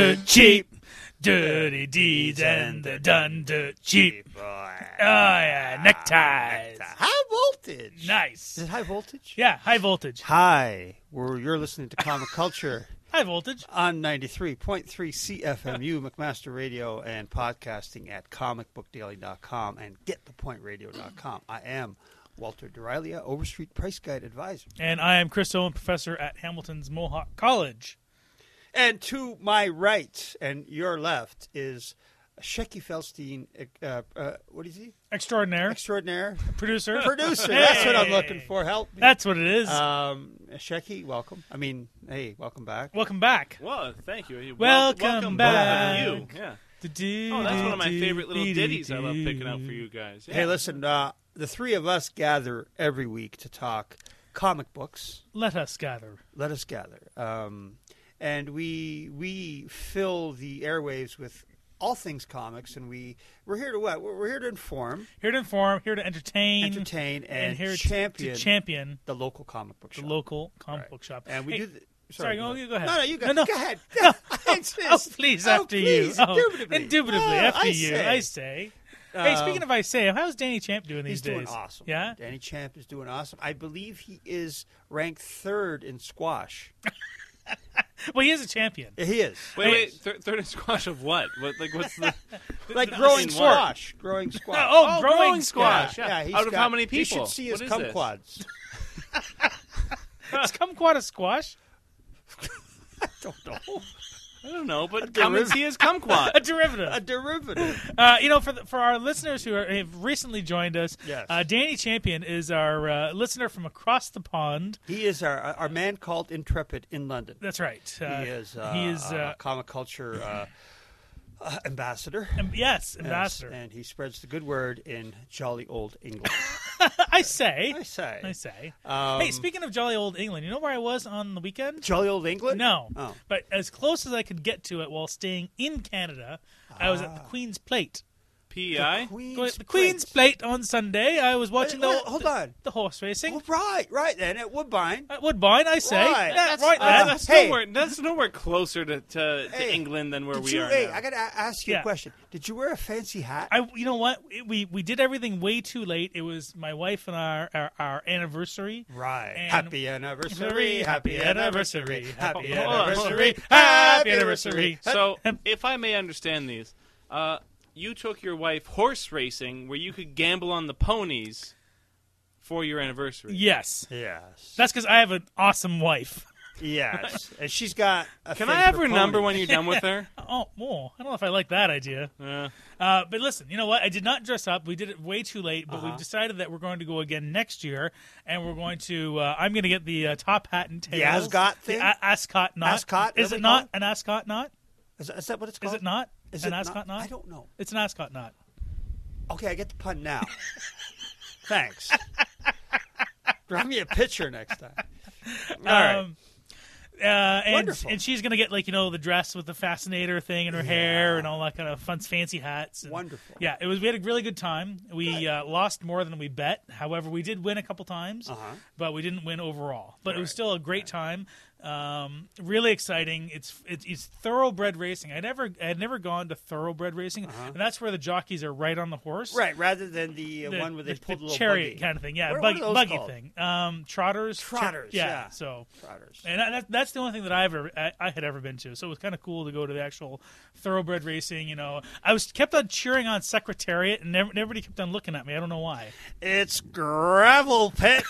dirt cheap. Dirty deeds and they're done dirt cheap. Boy. Oh, yeah. Neckties. High voltage. Nice. Is it high voltage? Yeah, high voltage. Hi. You're listening to Comic Culture High voltage. on 93.3 CFMU, McMaster Radio, and podcasting at comicbookdaily.com and getthepointradio.com. I am Walter Derilia, Overstreet Price Guide Advisor. And I am Chris Owen, professor at Hamilton's Mohawk College. And to my right and your left is Shecky Feldstein. What is he? Extraordinaire. Extraordinaire. Producer. Producer. That's what I'm looking for. Help me. That's what it is. Shecky, welcome. Hey, welcome back. Welcome back. Well, thank you. Welcome back. You. Yeah. Oh, that's one of my favorite little ditties I love picking out for you guys. Yeah. Hey, listen, the three of us gather every week to talk comic books. Let us gather. Let us gather. And we fill the airwaves with all things comics, and we're here to what? We're here to inform. Here to inform, here to entertain. And here champion, to champion the local comic book shop. the local comic book shop. And we Hey, do... Sorry, go ahead. No, you go, No. go ahead. Oh, please, after you. Indubitably. Indubitably, after I you. say. I say. Hey, speaking of I say, how's Danny Champ doing these He's days? doing awesome. Yeah? Danny Champ is doing awesome. I believe he is ranked third in squash. Well, he is a champion. He is. Wait. Third in squash of what? What's the... Like growing in what? squash. Growing squash. Oh, growing squash. Yeah, he's Out of got- how many people? You should see his What is this? kumquats. Is kumquat a squash? I don't know. I don't know, but come and see his kumquat. A derivative. A derivative. For our listeners who have recently joined us, Yes. Danny Champion is our listener from across the pond. He is our man called Intrepid in London. That's right. He is comic culture ambassador. Yes, ambassador. Yes, and he spreads the good word in jolly old England. I say. I say. Hey, speaking of jolly old England, you know where I was on the weekend? Jolly old England? No. Oh. But as close as I could get to it while staying in Canada, I was at the Queen's Plate. PEI? The Queen's Plate on Sunday. I was watching Hold on. the horse racing. Oh, right then, at Woodbine. At Woodbine, I say. Right. Yeah, right then. That's nowhere closer to Hey, England than where Did we you, are hey, now. I got to ask you Yeah. a question. Did you wear a fancy hat? You know what? We did everything way too late. It was my wife and our anniversary. Right. And- Happy anniversary. Happy anniversary. Happy Hold on, hold on. anniversary. Happy anniversary. So, if I may understand these, you took your wife horse racing where you could gamble on the ponies for your anniversary. Yes. Yes. That's because I have an awesome wife. Yes. And she's got a Can thing I have for her number ponies. when you're done with her? Oh, I don't know if I like that idea. But listen, you know what? I did not dress up. We did it way too late, but we've decided that we're going to go again next year, and we're going to. I'm going to get the top hat and tails. The ascot thing? The ascot knot. Ascot? Is What it do we call not an ascot knot? Is that what it's called? Is it not? Is an it ascot knot? I don't know. It's an ascot knot. Okay, I get the pun now. Thanks. Draw me a picture next time. All right. Wonderful. And she's gonna get the dress with the fascinator thing in her hair and all that kind of fun, fancy hats. And, Wonderful. Yeah, we had a really good time. We lost more than we bet. However, we did win a couple times, but we didn't win overall. But it was still a great time. Really exciting. It's thoroughbred racing. I had never gone to thoroughbred racing, and that's where the jockeys are right on the horse. Right, rather than the one where they pull the little chariot buggy. kind of thing. Yeah, What are those buggy called? thing. Trotters. Trotters, yeah. So Trotters. and that's the only thing that I had ever been to. So it was kind of cool to go to the actual thoroughbred racing. You know, I kept on cheering on Secretariat, and everybody kept on looking at me. I don't know why. It's Gravel Pit.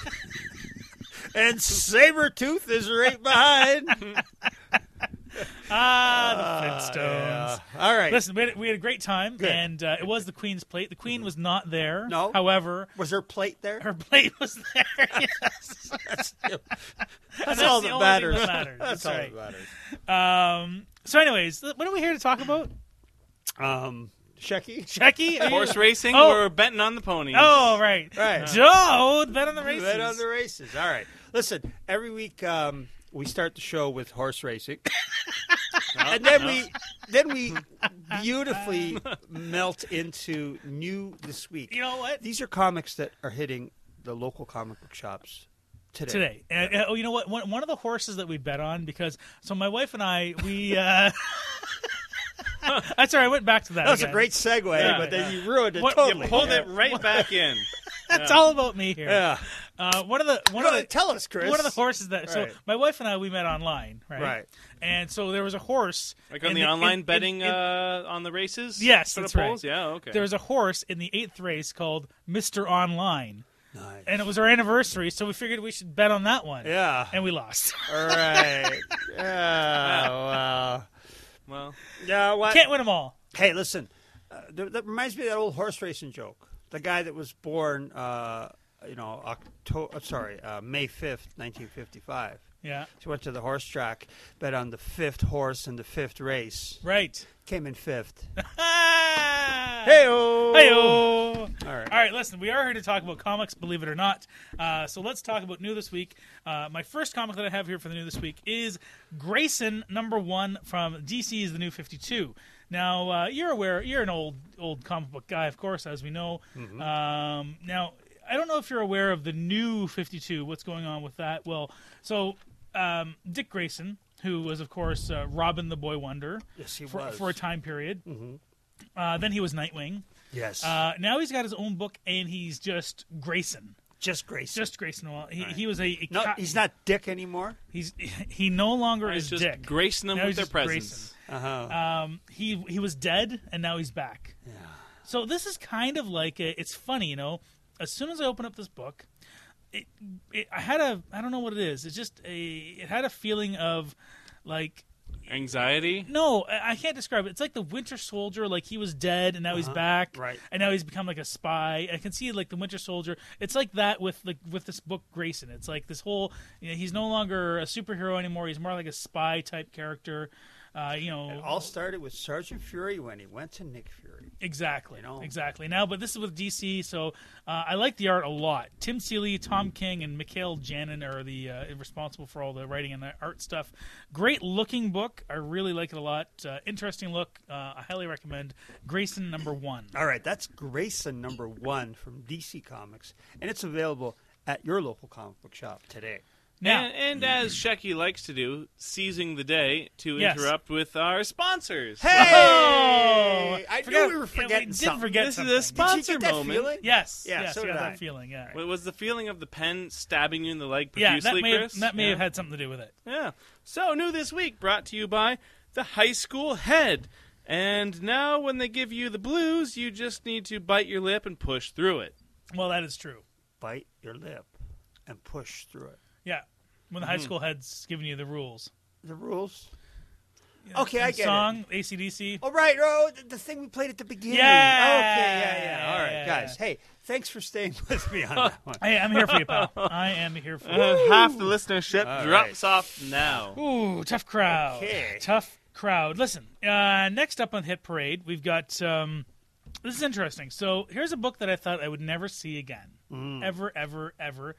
And Sabretooth is right behind. The Flintstones. Yeah. All right. Listen, we had a great time, Good. and it was the Queen's Plate. The Queen was not there. No? However, Was there a plate there? her plate was there. Yes. That's all the that only matters. thing that matters. That's That's all right. that matters. So, anyways, what are we here to talk about? Shecky? Shecky? Are you- Horse racing Oh. or betting on the ponies? Oh, right. Right. Don't bet on the races. Bet on the races. All right. Listen, every week we start the show with horse racing. And then we beautifully melt into new this week. You know what? These are comics that are hitting the local comic book shops Today. And, you know what? One of the horses that we bet on, because so my wife and I, we. That's all right. I went back to that. That was again. a great segue, but then you ruined it What- totally. You pulled it right back in. It's all about me here. Yeah. One of the Tell us, Chris. one of the horses that Right. so my wife and I we met online, right? Right. And so there was a horse Like on in the online in- betting in- on the races? Yes, for the that's right. polls? Yeah, okay. there was a horse in the 8th race called Mr. Online, Nice. and it was our anniversary, so we figured we should bet on that one. Yeah. And we lost. All right. Yeah. Wow. Well, Yeah. What? Can't win them all. Hey, listen. That reminds me of that old horse racing joke. The guy that was born, May 5th, 1955. Yeah. He went to the horse track, bet on the 5th horse in the 5th race. Right. Came in 5th. Hey-o! Hey-o! Hey-o! All right. All right, listen, we are here to talk about comics, believe it or not. So let's talk about New This Week. My first comic that I have here for the New This Week is Grayson #1 from DC's The New 52. Now, you're aware, you're an old comic book guy, of course, as we know. Mm-hmm. Now, I don't know if you're aware of the New 52, what's going on with that. Well, so Dick Grayson, who was, of course, Robin the Boy Wonder Yes, he for, was. for a time period. Mm-hmm. Then he was Nightwing. Yes. Now he's got his own book, and he's just Grayson. Just Grayson. Just Grayson. Well, Right. he was a No, he's not Dick anymore. he no longer it's is just Dick. gracing them Now with he's their just presence. Uh-huh. He was dead, and now he's back. Yeah. So this is kind of like it's funny, you know. As soon as I open up this book, I don't know what it is. It's just it had a feeling of like. Anxiety? No, I can't describe it. It's like the Winter Soldier, like he was dead and now he's back, Right. And now he's become like a spy. I can see like the Winter Soldier. It's like that with this book Grayson. It's like this whole, he's no longer a superhero anymore. He's more like a spy type character. It all started with Sergeant Fury when he went to Nick Fury. Exactly. You know? Exactly. Now, but this is with DC, so I like the art a lot. Tim Seeley, Tom King, and Mikhail Janin are the responsible for all the writing and the art stuff. Great looking book. I really like it a lot. Interesting look. I highly recommend Grayson #1. All right, that's Grayson #1 from DC Comics, and it's available at your local comic book shop today. Now, And as Shecky likes to do, seizing the day to Yes. interrupt with our sponsors. Hey! I knew we were forgetting we something. did forget This something. is a sponsor Did you get that moment. feeling? Yes. Yeah, yes, so I did got I. that feeling, yeah. It was the feeling of the pen stabbing you in the leg Yeah, profusely, Chris. that may Yeah. have had something to do with it. Yeah. So, New This Week brought to you by the High School Head. And now when they give you the blues, you just need to bite your lip and push through it. Well, that is true. Bite your lip and push through it. Yeah. When the high school head's giving you the rules. The rules. You know, Okay, I get it. song, AC/DC. Oh, right. Oh, the thing we played at the beginning. Yeah. Okay, yeah. All right, Yeah. guys. Hey, thanks for staying with me on that one. Hey, I'm here for you, pal. I am here for you. Half the listenership All drops right. off now. Ooh, tough crowd. Okay. Tough crowd. Listen, next up on Hit Parade, we've got. This is interesting. So here's a book that I thought I would never see again. Ever, ever, ever.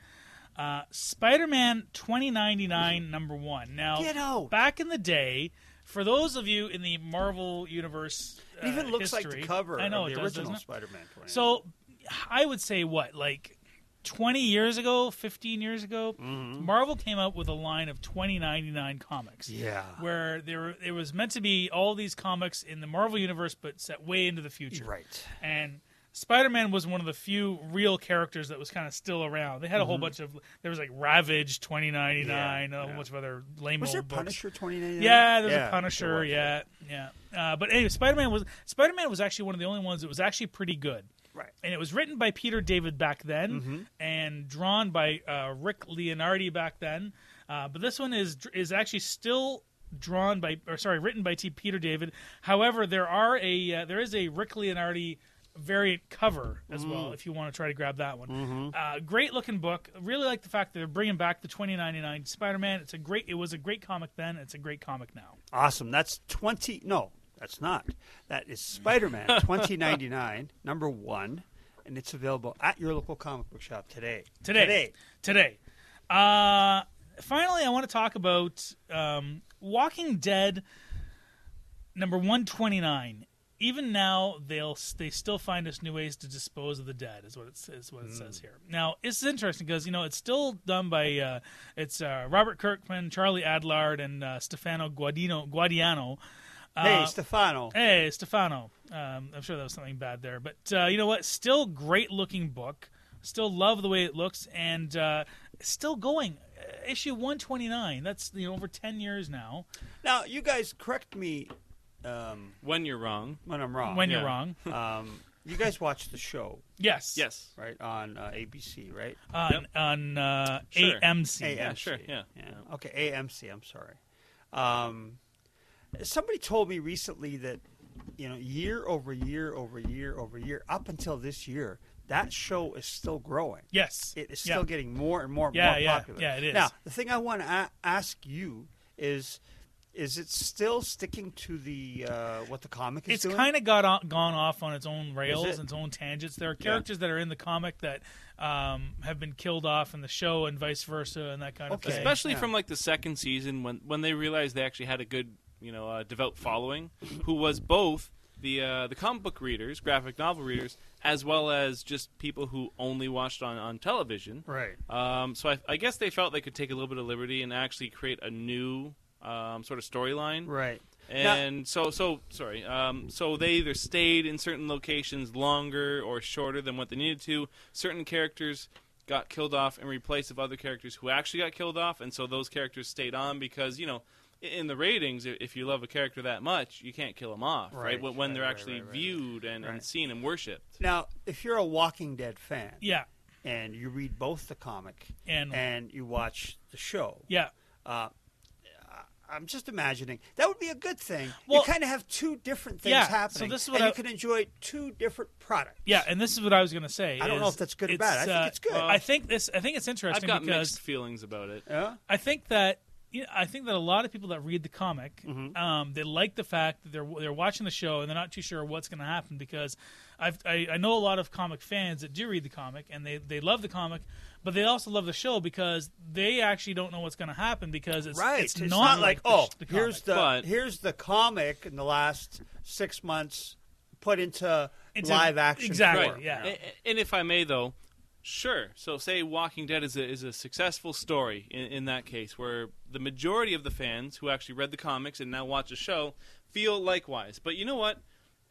Spider-Man 2099 #1. Now, Get out. back in the day, for those of you in the Marvel Universe It even looks history, like the cover I know of it the does, original doesn't it? Spider-Man 20. So I would say what, like 20 years ago, 15 years ago, Marvel came out with a line of 2099 comics. Yeah. Where it was meant to be all these comics in the Marvel Universe, but set way into the future. Right. And Spider-Man was one of the few real characters that was kind of still around. They had a whole bunch of, there was like Ravage 2099, a whole bunch of other lame Was old there books. Punisher 2099? Yeah, there's a there Punisher. was. Yeah. But anyway, Spider-Man was actually one of the only ones that was actually pretty good. Right. And it was written by Peter David back then, and drawn by Rick Leonardi back then. But this one is actually still written by Peter David. However, there is a Rick Leonardi variant cover as well, if you want to try to grab that one. Great looking book. Really like the fact that they're bringing back the 2099 Spider-Man. It was a great comic then. It's a great comic now. Awesome. That's 20. No, that's not. That is Spider-Man 2099 #1, and it's available at your local comic book shop today. Today. Finally, I want to talk about Walking Dead #129. even now they still find us new ways to dispose of the dead, is what it says here. Now it's interesting because it's still done by Robert Kirkman, Charlie Adlard, and Stefano Guadiano. Hey, Stefano. Hey, Stefano. I'm sure that was something bad there, but you know what? Still great looking book. Still love the way it looks, and still going. Issue 129. That's over 10 years now. Now you guys correct me. When you're wrong. When I'm wrong. When you're wrong. You guys watch the show. Yes. Right, on ABC, right? On Sure. AMC. Yeah, sure. Yeah. Okay, AMC, I'm sorry. Somebody told me recently that, year over year over year over year, up until this year, that show is still growing. Yes. It is still getting more and more popular. Yeah, it is. Now, the thing I want to ask you is it still sticking to the what the comic is doing? It's kind of gone off on its own rails, its own tangents. There are characters that are in the comic that have been killed off in the show, and vice versa, and that kind of thing. Especially from like the second season when they realized they actually had a good devout following, who was both the comic book readers, graphic novel readers, as well as just people who only watched on television. Right. So I guess they felt they could take a little bit of liberty and actually create a new sort of storyline. Right. And so they either stayed in certain locations longer or shorter than what they needed to. Certain characters got killed off and replaced with other characters who actually got killed off, and so those characters stayed on because, in the ratings, if you love a character that much, you can't kill them off, right? When they're actually viewed and seen and worshipped. Now, if you're a Walking Dead fan, and you read both the comic and you watch the show, I'm just imagining that would be a good thing. Well, you kind of have two different things happening, so this is what you can enjoy two different products. Yeah, and this is what I was going to say. I don't know if that's good or bad. I think it's good. I think it's interesting. I've got because mixed feelings about it. Yeah, I think that a lot of people that read the comic, they like the fact that they're watching the show and they're not too sure what's going to happen, because I know a lot of comic fans that do read the comic and they love the comic, but they also love the show because they actually don't know what's going to happen, because it's not like here's the comic in the last 6 months put into live action. Exactly. Form. Yeah. And if I may, though. Sure. So say Walking Dead is a successful story in that case, where the majority of the fans who actually read the comics and now watch the show feel likewise. But you know what?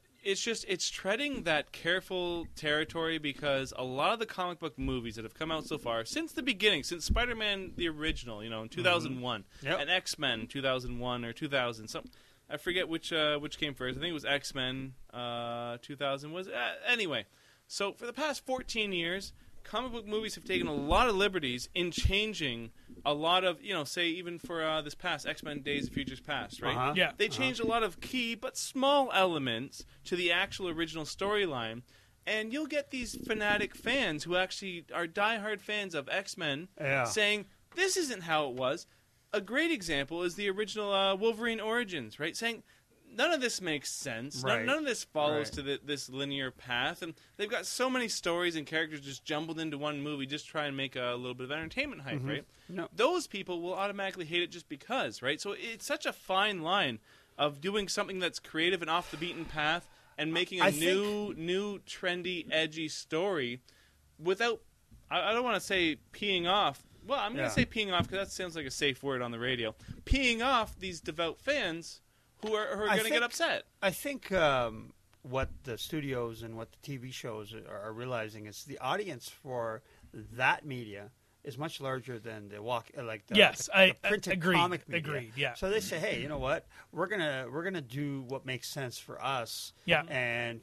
It's treading that careful territory, because a lot of the comic book movies that have come out so far, since the beginning, since Spider-Man the original, in 2001, and X-Men 2001 or 2000, I forget which came first. I think it was X-Men 2000. Anyway. So for the past 14 years, comic book movies have taken a lot of liberties in changing a lot of, say even for this past X-Men Days of Futures Past, right? Yeah. They changed a lot of key but small elements to the actual original storyline, and you'll get these fanatic fans who actually are diehard fans of X-Men saying, this isn't how it was. A great example is the original Wolverine Origins, right? Saying, none of this makes sense. Right. None of this follows to this linear path. And they've got so many stories and characters just jumbled into one movie, just try and make a little bit of entertainment hype, right? No. Those people will automatically hate it just because, right? So it's such a fine line of doing something that's creative and off the beaten path and making a new, trendy, edgy story without, I don't want to say peeing off. Well, I'm going to say peeing off because that sounds like a safe word on the radio. Peeing off these devout fans who are going to get upset. I think what the studios and what the TV shows are realizing is the audience for that media is much larger than the printed comic media. Agreed. Yeah. So they say, hey, you know what? We're gonna do what makes sense for us. Yeah. And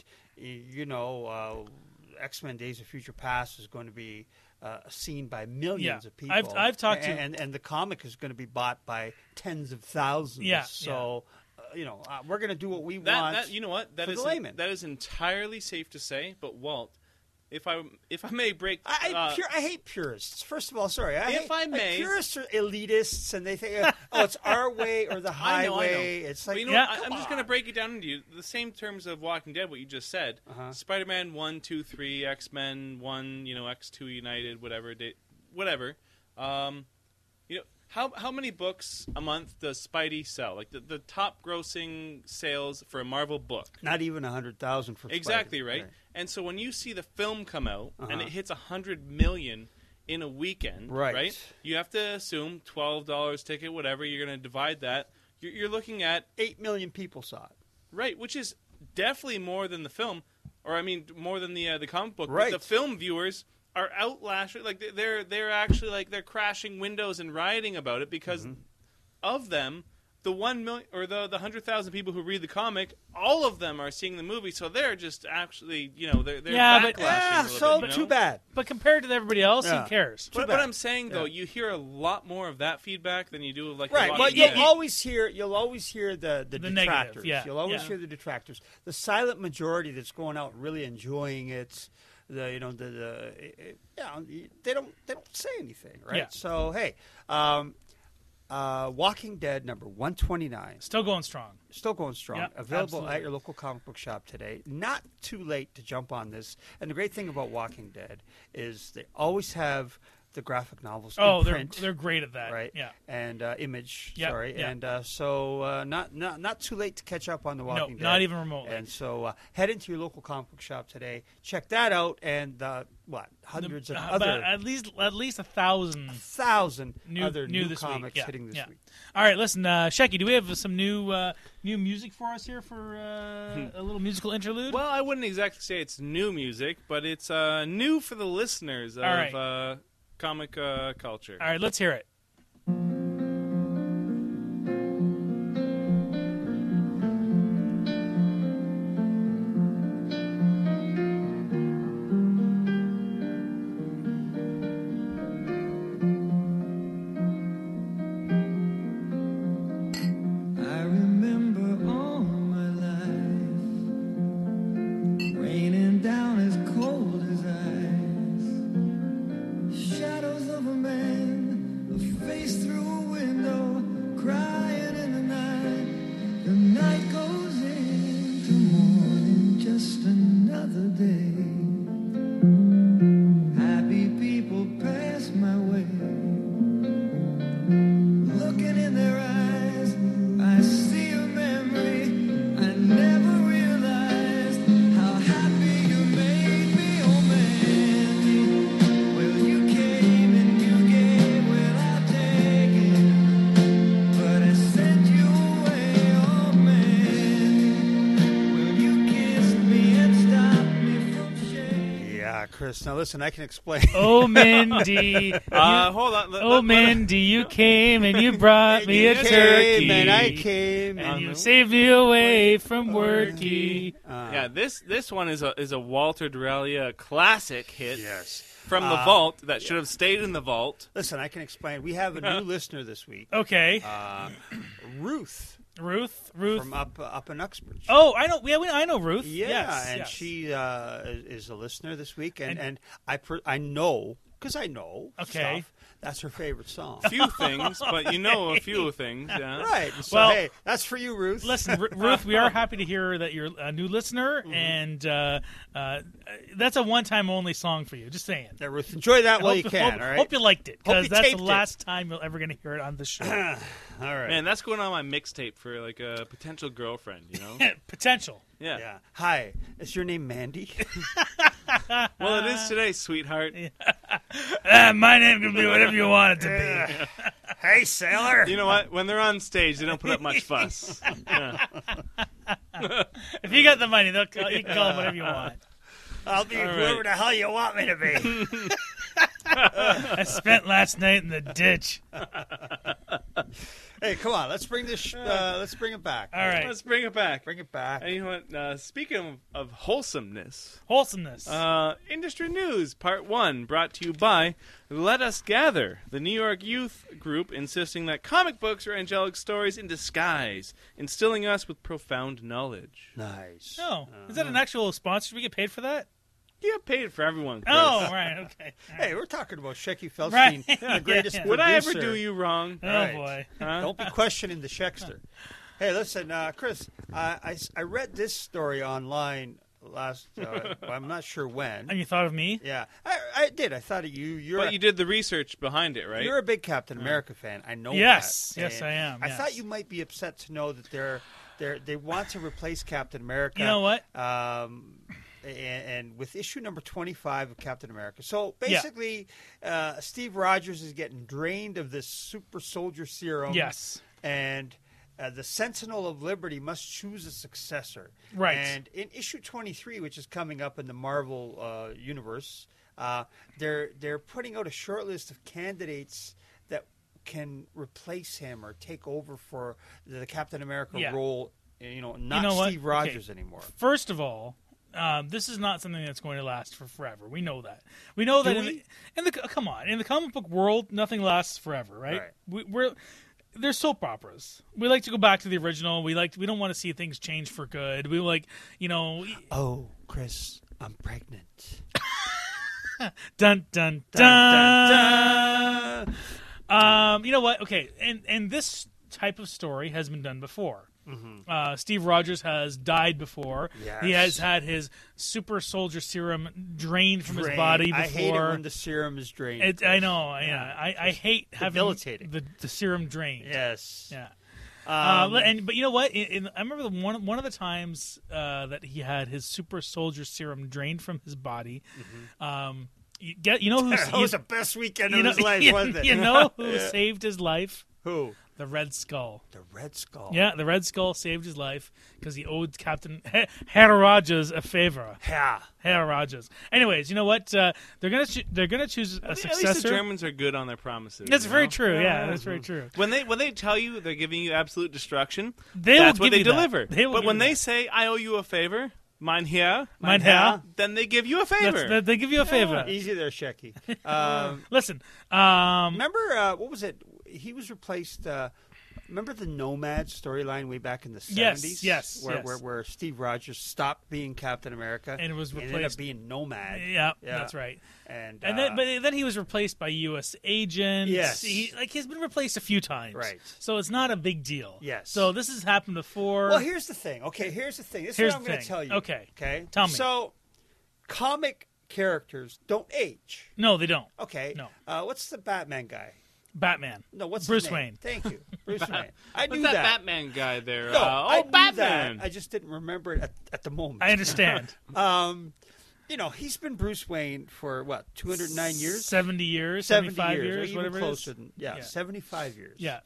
X-Men: Days of Future Past is going to be seen by millions of people. I've talked to and the comic is going to be bought by tens of thousands. Yeah. So. We're going to do what we want. You know what? That for is the layman. That is entirely safe to say. But Walt, if I may break, I hate purists. First of all, sorry. Purists are elitists, and they think, it's our way or the highway. I know. It's like, I'm just going to break it down into you the same terms of Walking Dead. What you just said: Spider-Man 1, 2, 3, X-Men 1, X2 United, whatever. How many books a month does Spidey sell? Like the top grossing sales for a Marvel book. Not even 100,000 for Exactly, Spidey. right? And so when you see the film come out and Uh-huh. it hits 100 million in a weekend, Right. You have to assume $12 ticket, whatever. You're going to divide that. You're looking at 8 million people saw it. right, which is definitely more than the film, or I mean more than the comic book. Right. But the film viewers are outlashing, like they're actually like they're crashing windows and rioting about it because of them. The 1 million or the 100,000 people who read the comic, all of them are seeing the movie, so they're just actually, they're Yeah, but- backlashing a little so bit, too bad. But compared to everybody else, Yeah. who cares? Too But bad. I'm saying though, you hear a lot more of that feedback than you do of like Right, The but Walking you'll Dead. always hear the negative, detractors. yeah, You'll always yeah. hear the detractors. The silent majority that's going out really enjoying it. They don't say anything, right? Yeah. So hey, Walking Dead number 129. Still going strong. Still going strong. Yeah, Available absolutely. at your local comic book shop today. Not too late to jump on this. And the great thing about Walking Dead is they always have the graphic novels Oh, in they're print. they're great at that. Right, Yeah. and Image, Yeah, sorry, yeah. and so not too late to catch up on the Walking Dead. not even remotely. And so head into your local comic book shop today, check that out, and hundreds of But other at least 1,000 1,000 new other new this week. comics Yeah, hitting this yeah. week. All right, listen, Shecky, do we have some new music for us here for a little musical interlude? Well, I wouldn't exactly say it's new music, but it's new for the listeners of All right. comic culture. All right, let's hear it. I remember all my life raining down as cold as ice. Shadows of a man, a face through a window, crying in the night. The night goes into morning, just another day. Happy people pass my way. Looking in their eyes, I see a memory. I never realized how happy you made me, oh man. Well, you came and you gave without taking, but I sent you away, oh man. Well, you kissed me and stopped me from shaking. Yeah, Chris. Now listen, I can explain. Oh, Mindy. Hold on. Oh, Mindy, you came and you brought me a You turkey. came and I came, And you saved me away from worky. Yeah, this one is a Walter Duralia classic hit Yes. from the vault that should have stayed in the vault. Listen, I can explain. We have a new listener this week, Okay. Ruth Ruth. from up in Uxbridge. Oh, I know. I know Ruth. Yeah, yes, and yes. she is a listener this week, and I know because I know Okay. stuff, that's her favorite song. Few things, but you know a few things. Yeah. Right. So Well, hey, that's for you, Ruth. Listen, Ruth, we are happy to hear that you're a new listener, Mm-hmm. and that's a one-time only song for you. Just saying. Yeah, Ruth, enjoy that while you can. Hope, all right. hope you liked it, Hope because you that's the taped it. last time you're ever going to hear it on the show. All right. Man, that's going on my mixtape for like a potential girlfriend, you know? Potential. Yeah. Yeah. Hi. Is your name Mandy? Well, it is today, sweetheart. My name can be whatever you want it to be. Hey, sailor. You know what? When they're on stage, they don't put up much fuss. Yeah. If you got the money, you can call them whatever you want. I'll be whoever the hell you want me to be. I spent last night in the ditch. Hey, come on. Let's bring this. Let's bring it back. All right. Let's bring it back. Bring it back. And you know what? Speaking of wholesomeness, Wholesomeness. industry news part 1 brought to you by Let Us Gather, the New York youth group insisting that comic books are angelic stories in disguise, instilling us with profound knowledge. Nice. Oh, is that an actual sponsor? Do we get paid for that? You get paid for everyone, Chris. Oh, right. Okay. Hey, we're talking about Shecky Right. Feldstein, the greatest Yeah. Would I ever producer. do you wrong? Oh, Right. boy. Huh? Don't be questioning the Shekster. Hey, listen, Chris, I read this story online last. I'm not sure when. And you thought of me? Yeah, I did. I thought of you. But you did the research behind it, right? You're a big Captain America fan. I know. Yes. that. Yes, And I am. I yes. thought you might be upset to know that they want to replace Captain America. You know what? And with issue number 25 of Captain America. So basically, Steve Rogers is getting drained of this super soldier serum. Yes. And the Sentinel of Liberty must choose a successor. Right. And in issue 23, which is coming up in the Marvel universe, they're putting out a short list of candidates that can replace him or take over for the Captain America role. Not Steve Rogers anymore. First of all, this is not something that's going to last for forever. We know that. We know that in the come on, in the comic book world, nothing lasts forever, right? There's soap operas. We like to go back to the original. We don't want to see things change for good. We like, Oh, Chris, I'm pregnant. dun dun dun. Dun, dun, dun. You know what? Okay, and this type of story has been done before. Mm-hmm. Steve Rogers has died before. Yes. He has had his super soldier serum drained from his body before. I hate it when the serum is drained. I know. Yeah, I hate having the serum drained. Yes. Yeah. But you know what? I remember one of the times that he had his super soldier serum drained from his body. Mm-hmm. That was the best weekend of his life, wasn't it? You know who saved his life? Who? The Red Skull. The Red Skull. Yeah, the Red Skull saved his life because he owed Captain Herr Rogers a favor. Yeah. Herr Rogers. Anyways, you know what? They're gonna choose a successor. At least the Germans are good on their promises. That's very know? true. Yeah, that's very true. When they tell you they're giving you absolute destruction, That's that's what give they you that. deliver. They will But give when you they that. say, "I owe you a favor," mein Herr, then they give you a favor. They give you a favor. Easy there, Shecky. Listen, remember, what was it? He was replaced... remember the Nomad storyline way back in the 70s? Yes. Where Steve Rogers stopped being Captain America And was ended up replaced- being Nomad. yeah, that's right. And Then he was replaced by U.S. agents. Yes. He's been replaced a few times. Right. So it's not a big deal. Yes. So this has happened before. Well, here's the thing. Okay, here's the thing. This is what I'm going to tell you. Okay. Okay? Tell me. So, comic characters don't age. No, they don't. Okay. No. What's the Batman guy? Batman. No, what's Bruce his name? Wayne. Thank you. Bruce Wayne. I knew What's that that. Batman guy there? No, I knew Batman. that. I just didn't remember it at the moment. I understand. He's been Bruce Wayne for what, 209 years? 70 years, 70 75 years, or years, even whatever closer it is. than 75 years. Yeah.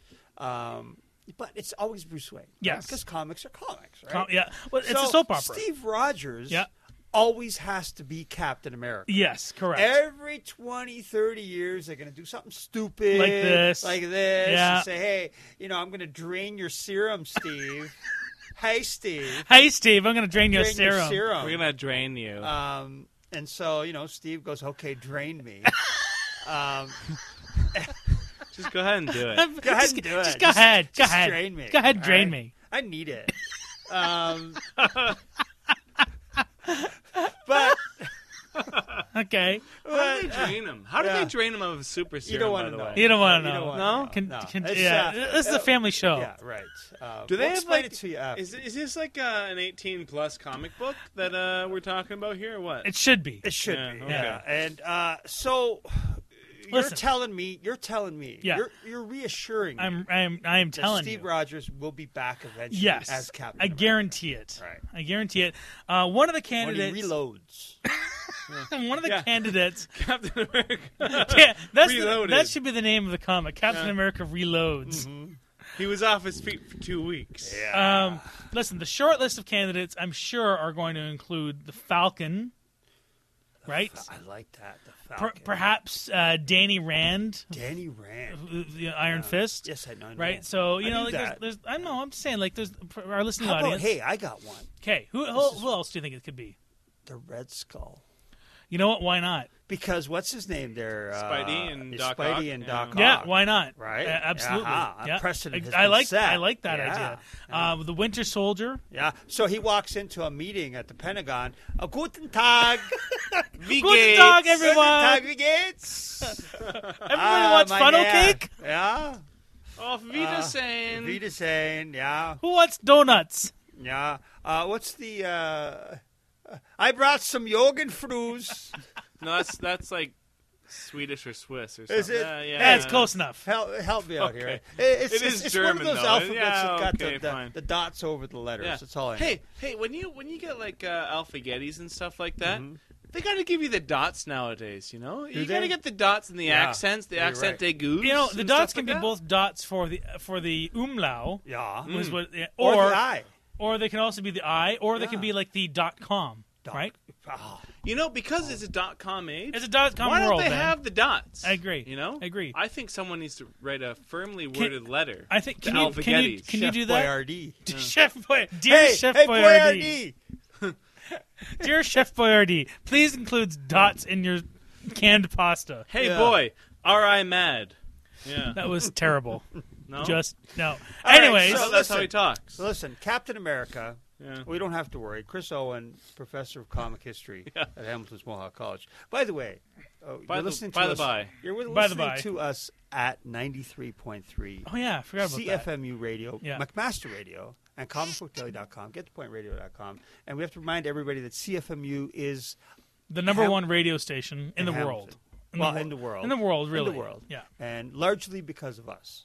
But it's always Bruce Wayne. Yes. Because comics are comics, right? Yeah. Well, it's So, a soap opera. Steve Rogers Yeah. always has to be Captain America. Yes, correct. Every 20, 30 years, they're going to do something stupid. Like this. Yeah. Yeah. Say, hey, I'm going to drain your serum, Steve. Hey, Steve. Hey, Steve, I'm going to drain your Drain serum. your serum. We're gonna drain you. And so, Steve goes, okay, drain me. Just go ahead and do it. Go ahead and do it. Just go ahead. Go Just ahead. drain me. Go ahead and all drain right? me. I need it. But Okay. How do they drain him? How do yeah. they drain him of a super you serum? don't by want to the know. way? You don't want to You know. don't wanna No? know. Can, No. can, It's, yeah. This is a family show. Yeah, right. Do they we'll have explain like? it to you after. Is this like an 18+ comic book that we're talking about here, or what? It should be. It should Yeah, be. okay. Yeah. And so Listen. you're telling me. Yeah. You're reassuring me. I am that telling Steve you. Rogers will be back eventually Yes. as Captain I America. guarantee it. Right. I guarantee it. One of the When candidates. he reloads. One of the Yeah. candidates. Captain America. Yeah, Reloaded. that should be the name of the comic. Captain America Reloads. He was off his feet for 2 weeks. Listen, the short list of candidates, I'm sure, are going to include the Falcon, right? I like that. The Falcon. Perhaps Danny Rand, Danny Rand. the Iron Fist. Yes, I know. Right, so I you know, knew like, that. there's, I know, I'm saying, like, there's our listening How about, audience. hey, I got one. Okay, who else do you think it could be? The Red Skull. You know what? Why not? Because what's his name there? Spidey and is Doc Spidey Ock, and yeah. Doc Ock. Yeah, why not? Right? Absolutely. Uh-huh. Yeah. Precedent has I been like set. I like that Yeah. idea. The Winter Soldier. Yeah. So he walks into a meeting at the Pentagon. Guten Tag. Wie Guten geht's? Tag, everyone. Guten Tag, wie geht's? Everybody wants mein funnel Herr. cake. Yeah. Auf Wiedersehen. Wiedersehen. Yeah. Who wants donuts? Yeah. What's the I brought some Jorgenfrus. No, that's like Swedish or Swiss or something. Is it? Yeah, it's close enough. Help me out Okay. here. It is it's German, one of those though. alphabets Yeah, that got okay, fine. the dots over the letters. Yeah. That's all I know. Hey, when you get like alphagettis and stuff like that, Mm-hmm. they got to give you the dots nowadays. You know, you got they? to get the dots and the Yeah, accents, the you're accent right. aigus. You know, the and dots stuff can like be that. both dots for the umlaut, Yeah. was what, Or the I. or they can also be the I, or they can Yeah. be like the .com, right? Oh. You know, because it's a .com age. It's a .com why don't world. they man. have the dots? I agree. You know, I agree. I think someone needs to write a firmly worded letter. I think to can you alphagettis. do that? Boyardee. Chef dear Chef Boyardee, dear Chef Boyardee, please include dots in your canned pasta. Hey Yeah. boy, are I mad? Yeah. That was terrible. No. Just no. All right, Anyways, So that's how he talks. Listen, Captain America. Yeah. We don't have to worry. Chris Owen, professor of comic history at Hamilton's Mohawk College. By the way, By you're the- listening by to the us. by. You're By the listening by. to us at 93.3 oh yeah, I forgot about that. CFMU Radio, Yeah. McMaster Radio, and comicbookdaily.com, getthepointradio.com. And we have to remind everybody that CFMU is The number one radio station in the Hamilton. world. In the world. In the world, really. In the world. Yeah. And largely because of us.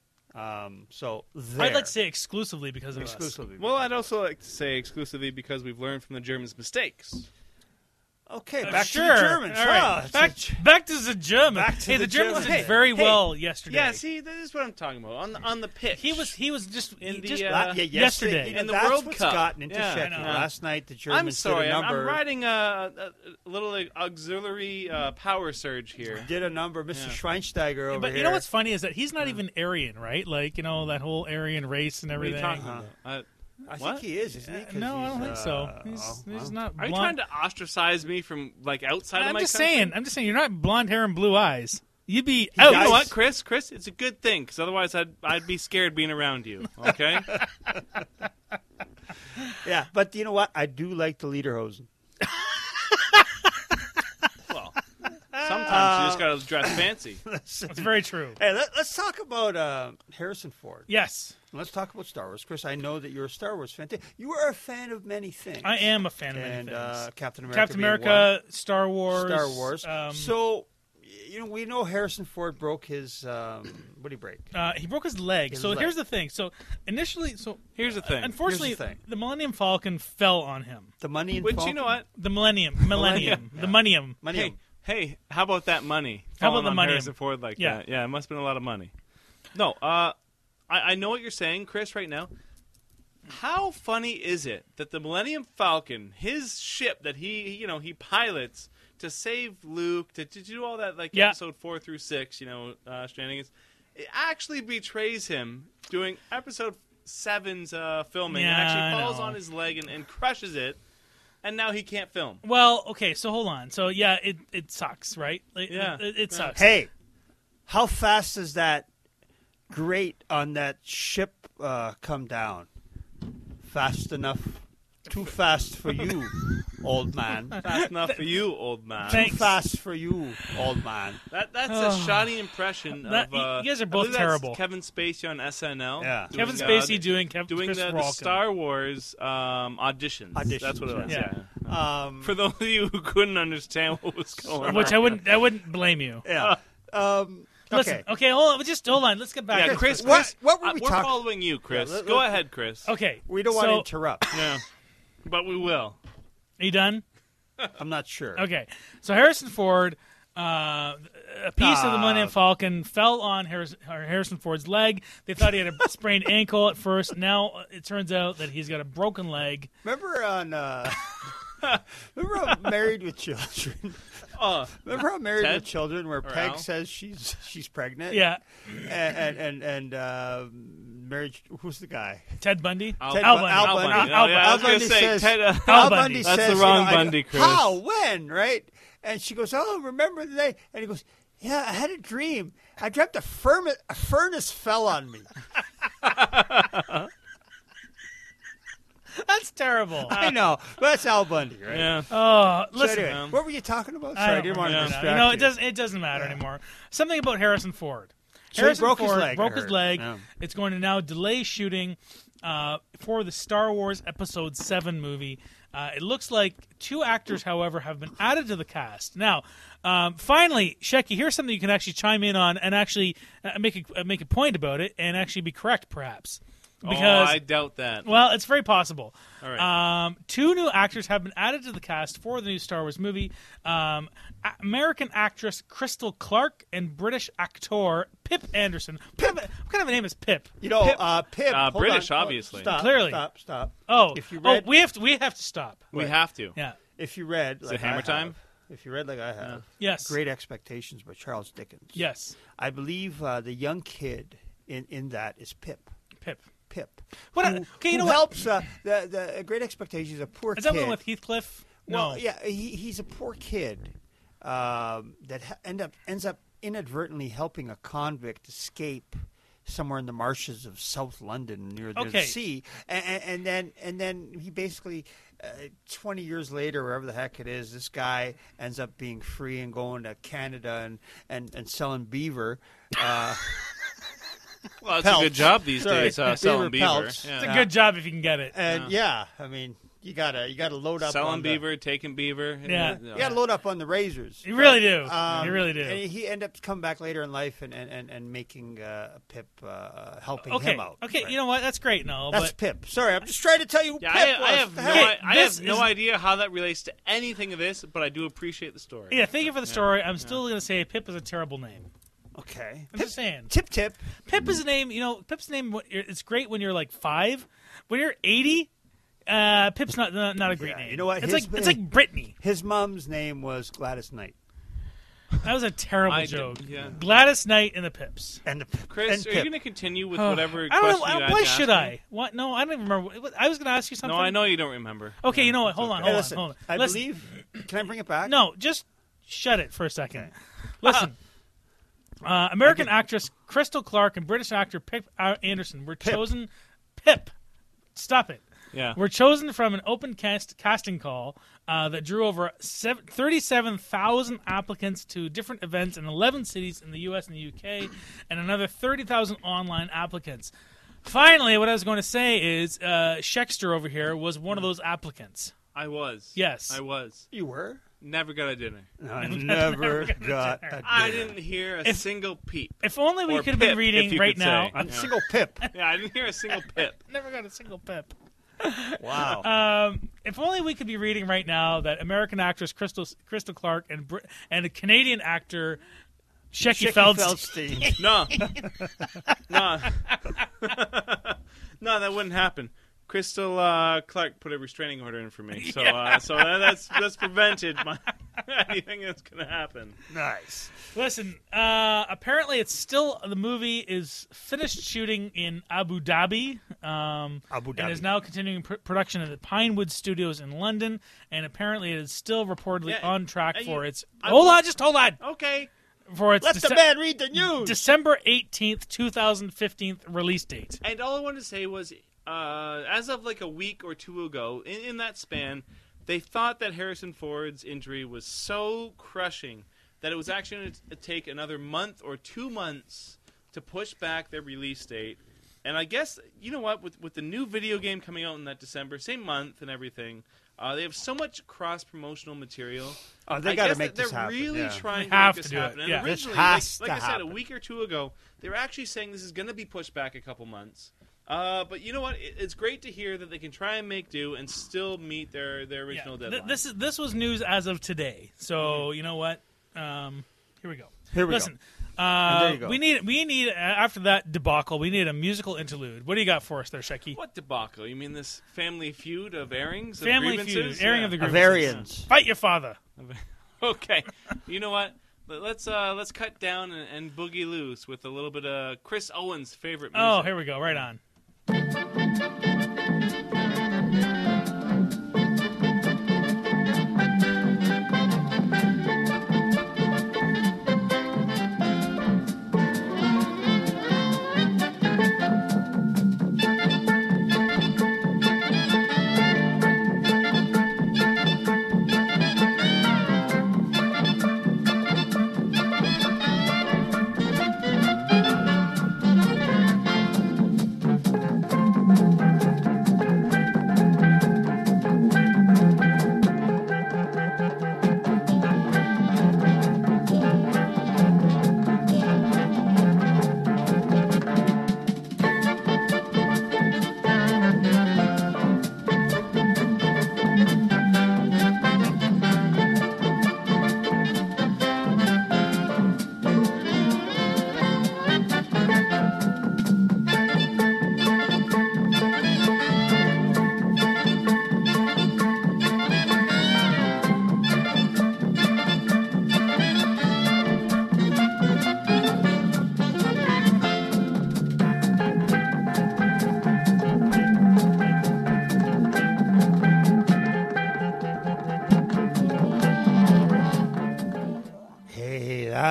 So there. I'd like to say exclusively because of us. exclusively. Well, I'd also like to say exclusively because we've learned from the Germans' mistakes. Okay, back Sure. to the Germans. All right. Ah, it's Back to the German. Back to hey, the the Germans Germans. did very Hey, well yesterday. Yeah, see, this is what I'm talking about. On the pitch. he was just In he the, just yesterday. yesterday. In the that's World what's Cup. gotten into Yeah, Sheffield. I know. Last night, the Germans I'm sorry, did a I'm number. riding a little auxiliary power surge here. Did a number, Mr. Yeah. Schweinsteiger over But here. you know what's funny is that he's not even Aryan, right? Like that whole Aryan race and What are you everything. talking about? I think What? he is, isn't he? 'Cause No, I he's, don't think so. He's not. Are you blonde. trying to ostracize me from like outside of I'm my just country? saying. I'm just saying. You're not blonde hair and blue eyes. You'd be out. You know Guys- what, Chris? Chris, it's a good thing because otherwise I'd be scared being around you. Okay. Yeah, but you know what? I do like the Lederhosen. Well, sometimes you just gotta dress fancy. That's very true. Hey, let's talk about Harrison Ford. Yes, Let's talk about Star Wars. Chris, I know that you're a Star Wars fan. You are a fan of many things. I am a fan of many And things. Captain America. Captain being America, Star one. Wars. Star Wars. Um, So, we know Harrison Ford broke his. What did he break? he broke his leg. His so leg. here's the thing. So initially, Here's the thing. unfortunately, Here's the thing. the Millennium Falcon fell on him. The money and Which Falcon? you know what? The Millennium, the Yeah. Millennium. Money. Hey, how about that money? How about falling the on money? Harrison Ford like Yeah. that? Yeah, it must have been a lot of money. No, I know what you're saying, Chris, right now. How funny is it that the Millennium Falcon, his ship that he pilots to save Luke, to do all that, like Yeah. episode 4 through 6, shenanigans, it actually betrays him doing episode 7's filming and Yeah, actually I falls know. on his leg and crushes it, and now he can't film. Well, okay, so hold on. So yeah, it sucks, right? Yeah. It sucks. Hey, how fast does that grate on that ship come down? Fast enough. Too fast for you, old man. Fast enough for you, old man. Thank- Too fast for you, old man. That's Oh. a shoddy impression That- of. you guys are I both believe that's terrible. Kevin Spacey on SNL. Yeah. doing, Kevin Spacey doing doing Chris the Walken. Star Wars auditions. Auditions, That's what it was. yeah. Yeah. For those of you who couldn't understand what was going on. Which I wouldn't blame you. Yeah. Listen, okay, hold on. Let's get back. Yeah, to Chris. What were we we're talking- following you, Chris. Yeah, let- Go let- ahead, Chris. Okay, We don't want to so- interrupt. Yeah, but we will. Are you done? I'm not sure. Okay, so Harrison Ford, a piece of the Millennium Falcon fell on Harrison Ford's leg. They thought he had a sprained ankle at first. Now it turns out that he's got a broken leg. Remember on remember on Married with Children? Remember how Married Ted? with Children where Peg Al? says she's pregnant? Yeah, And marriage. Who's the guy? Ted Bundy. Al Ted Bundy. Bu- Al Bundy. Oh, yeah, Al I was Bundy going to say, says- Ted, Al Al Bundy. Bundy That's says, the wrong I go, Bundy, Chris. How? When? Right? And she goes, oh, remember the day? And he goes, yeah, I had a dream. I dreamt a furnace fell on me. That's terrible. I know. But that's Al Bundy, right? Yeah. Oh, So listen. anyway, what were you talking about? I Sorry, I don't didn't want to remember distract now. You know, you. it doesn't matter anymore. Something about Harrison Ford. So he Harrison broke his Ford leg, I broke his heard. leg. Yeah. It's going to now delay shooting for the Star Wars Episode 7 movie. It looks like 2 actors, however, have been added to the cast. Now, finally, Shecky, here's something you can actually chime in on and actually make a point about it and actually be correct, perhaps. Because, I doubt that. Well, it's very possible. All right. 2 new actors have been added to the cast for the new Star Wars movie. American actress Crystal Clark and British actor Pip Anderson. What kind of a name is Pip? You know, Pip. hold British, on. obviously. Stop. Clearly. Stop. Oh, If you read- we have to stop. We have to. Yeah. If you read, Is like it Hammer I Time? have, if you read like I have, Yes. Great Expectations by Charles Dickens. Yes. I believe the young kid in that is Pip. Pip. Who, Okay, you know who what? helps the Great Expectations is a poor Is kid. that one with Heathcliff? Well, No. yeah, he's a poor kid that ends up inadvertently helping a convict escape somewhere in the marshes of South London near the Okay. sea, and then he basically 20 years later, wherever the heck it is, this guy ends up being free and going to Canada and selling beaver. Well, it's Pelts. a good job these Sorry, days, selling beaver. pelts. Yeah. It's a good job if you can get it. And I mean, you gotta load up Selling on beaver, taking beaver. Yeah. You gotta load up on the razors. You really do. Um, You really do. And he ended up coming back later in life and making Pip helping Okay. him out. Okay. Right. You know what? That's great. No, That's but Pip. Sorry, I'm just trying to tell you who Yeah, Pip I was. have no, Okay, I this have no is- idea how that relates to anything of this, but I do appreciate the story. yeah. Thank you for the story. I'm still going to say Pip is a terrible name. Okay. I'm just saying. Tip. Pip is a name. You know, Pip's name. It's great when you're like 5. When you're 80, Pip's not a great Yeah, name. you know what? It's His- like Brittany. His mom's name was Gladys Knight. That was a terrible I joke. did- yeah. Gladys Knight and the Pips. And Chris, and are you Pip. going to continue with whatever I don't question know. you had Why to ask should me? I? What? No, I don't even remember. I was going to ask you something. No, I know you don't remember. Okay, you know what? Hold on. Hey, listen, Hold on. I Listen. believe. Can I bring it back? No, just shut it for a second. Listen. American actress Crystal Clark and British actor Pip Anderson were chosen. Pip. Stop it. Yeah. Were chosen from an open casting call that drew over 37,000 applicants to different events in 11 cities in the U.S. and the U.K., and another 30,000 online applicants. Finally, what I was going to say is Shexter over here was one of those applicants. I was. Yes. I was. You were. Never got a dinner. I never got a dinner. I didn't hear a single peep. If only we Or could have Pip, been reading if you right could now. say. A single Pip. Yeah, I didn't hear a single pip. Never got a single Pip. Wow. If only we could be reading right now that American actress Crystal Clark and a Canadian actor Shecky Feldstein. Feldstein. No. No, that wouldn't happen. Crystal Clark put a restraining order in for me, so that's prevented anything that's going to happen. Nice. Listen, apparently the movie is finished shooting in Abu Dhabi. Abu Dhabi. And is now continuing production at the Pinewood Studios in London, and apparently it is still reportedly Yeah, on track and for you- its. I Hold will- on, just hold on. Okay. For its Let the man read the news. December 18th, 2015 release date. And all I wanted to say was, as of like a week or two ago, in that span, they thought that Harrison Ford's injury was so crushing that it was actually going to take another month or 2 months to push back their release date. And I guess, you know what, with the new video game coming out in that December, same month and everything, they have so much cross-promotional material. Oh, they I got to guess make that this they're happen. really yeah. trying They to have make this to do it, happen. And yeah. This originally, has like to I said, a happen. week or two ago, they were actually saying this is going to be pushed back a couple months. But you know what? It's great to hear that they can try and make do and still meet their original deadline. This was news as of today. So you know what? Here we go. Here we Listen, go. And there you go. we need after that debacle, we need a musical interlude. What do you got for us there, Shecky? What debacle? You mean this family feud of airings? Family of feud, grievances? airing Yeah. of the Of grievances. Arians. Fight your father. Okay. You know what? Let's cut down and boogie loose with a little bit of Chris Owen's favorite music. Oh, here we go. Right on.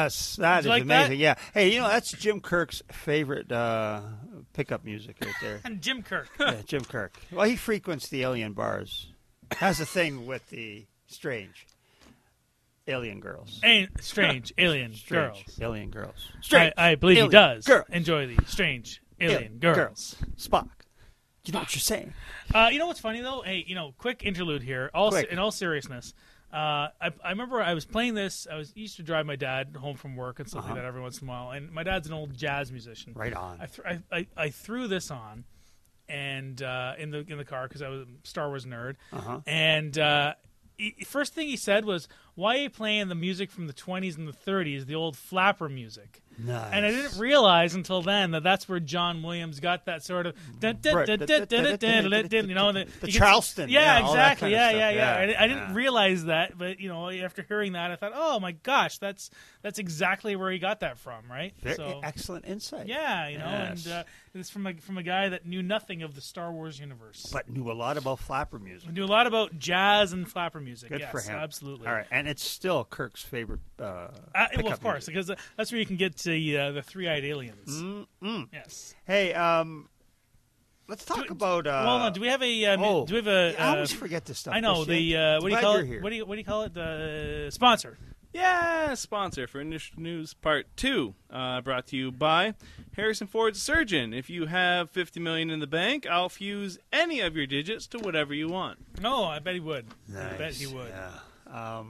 That is like amazing. that? Yeah. Hey, that's Jim Kirk's favorite pickup music right there. And Jim Kirk. Yeah, Jim Kirk. Well, he frequents the alien bars. Has a thing with the strange alien girls. Strange alien Strange girls. alien girls. I, Strange. I believe he alien does girls. enjoy the strange alien girls. Spock. You know what you're saying? You know what's funny though? Hey, quick interlude here. In all seriousness, I remember I was playing this. Used to drive my dad home from work and stuff like that every once in a while. And my dad's an old jazz musician. Right on. I threw this on, and in the car because I was a Star Wars nerd. And first thing he said was, "Why are you playing the music from the 20s and the 30s, the old flapper music?" Nice. And I didn't realize until then that that's where John Williams got that sort of The Charleston. Yeah, all that exactly. kind of Yeah. stuff. I didn't realize that, but after hearing that, I thought, oh my gosh, that's exactly where he got that from, right? Very excellent insight. Yeah, Yes. and it's from a guy that knew nothing of the Star Wars universe, But knew a lot about flapper music. we knew a lot about jazz and flapper music. Good yes, for him. absolutely. All right, and it's still Kirk's favorite. Well, pickup of course, music. because that's where you can get to the three-eyed aliens. Mm-mm. Yes. Hey, let's talk about. Hold on. Do we have a? Do we have a? I always forget this stuff. I know Chris. the. What do you Glad call you're it? here. What do you call it? The sponsor. Yeah, sponsor for Industry News Part 2, brought to you by Harrison Ford's Surgeon. If you have $50 million in the bank, I'll fuse any of your digits to whatever you want. No, I bet he would. Nice. I bet he would. Yeah.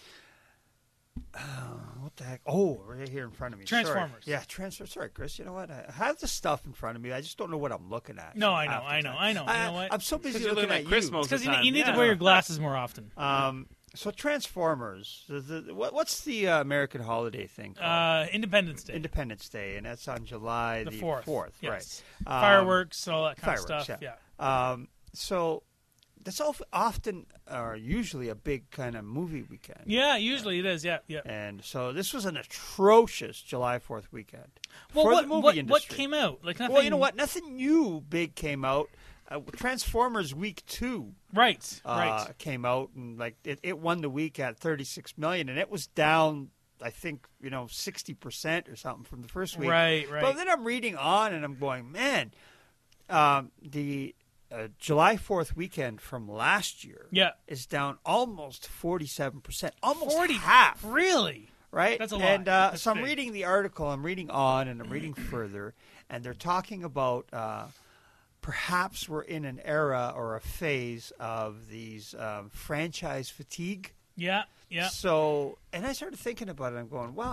What the heck? Oh, right here in front of me. Transformers. Sorry. Yeah, Transformers. Sorry, Chris. You know what? I have the stuff in front of me. I just don't know what I'm looking at. No, I know. half the time. You know what? I'm so busy you're looking looking at at Chris you. most Because of the time. you need to Yeah. wear your glasses more often. So Transformers. What's the American holiday thing called? Independence Day. Independence Day, and that's on July the the 4th. 4th, Yes. right? Fireworks, all that kind Fireworks, of stuff. yeah. So that's often or usually a big kind of movie weekend. Yeah, usually it is. Yeah. And so this was an atrocious July 4th weekend Well, for what, the movie what industry. came out? Like nothing. Well, you know what? Nothing new big came out. Transformers Week 2 Right. came out, and like it won the week at $36 million, and it was down, I think, 60% or something from the first week. Right. But then I'm reading on, and I'm going, man, the July 4th weekend from last year Yeah. is down almost 47%, almost 40 half. Really? Right? That's a lot. And That's so I'm big. reading the article, I'm reading on, and I'm reading further, and they're talking about perhaps we're in an era or a phase of these franchise fatigue. Yeah. So, and I started thinking about it. I'm going, wow,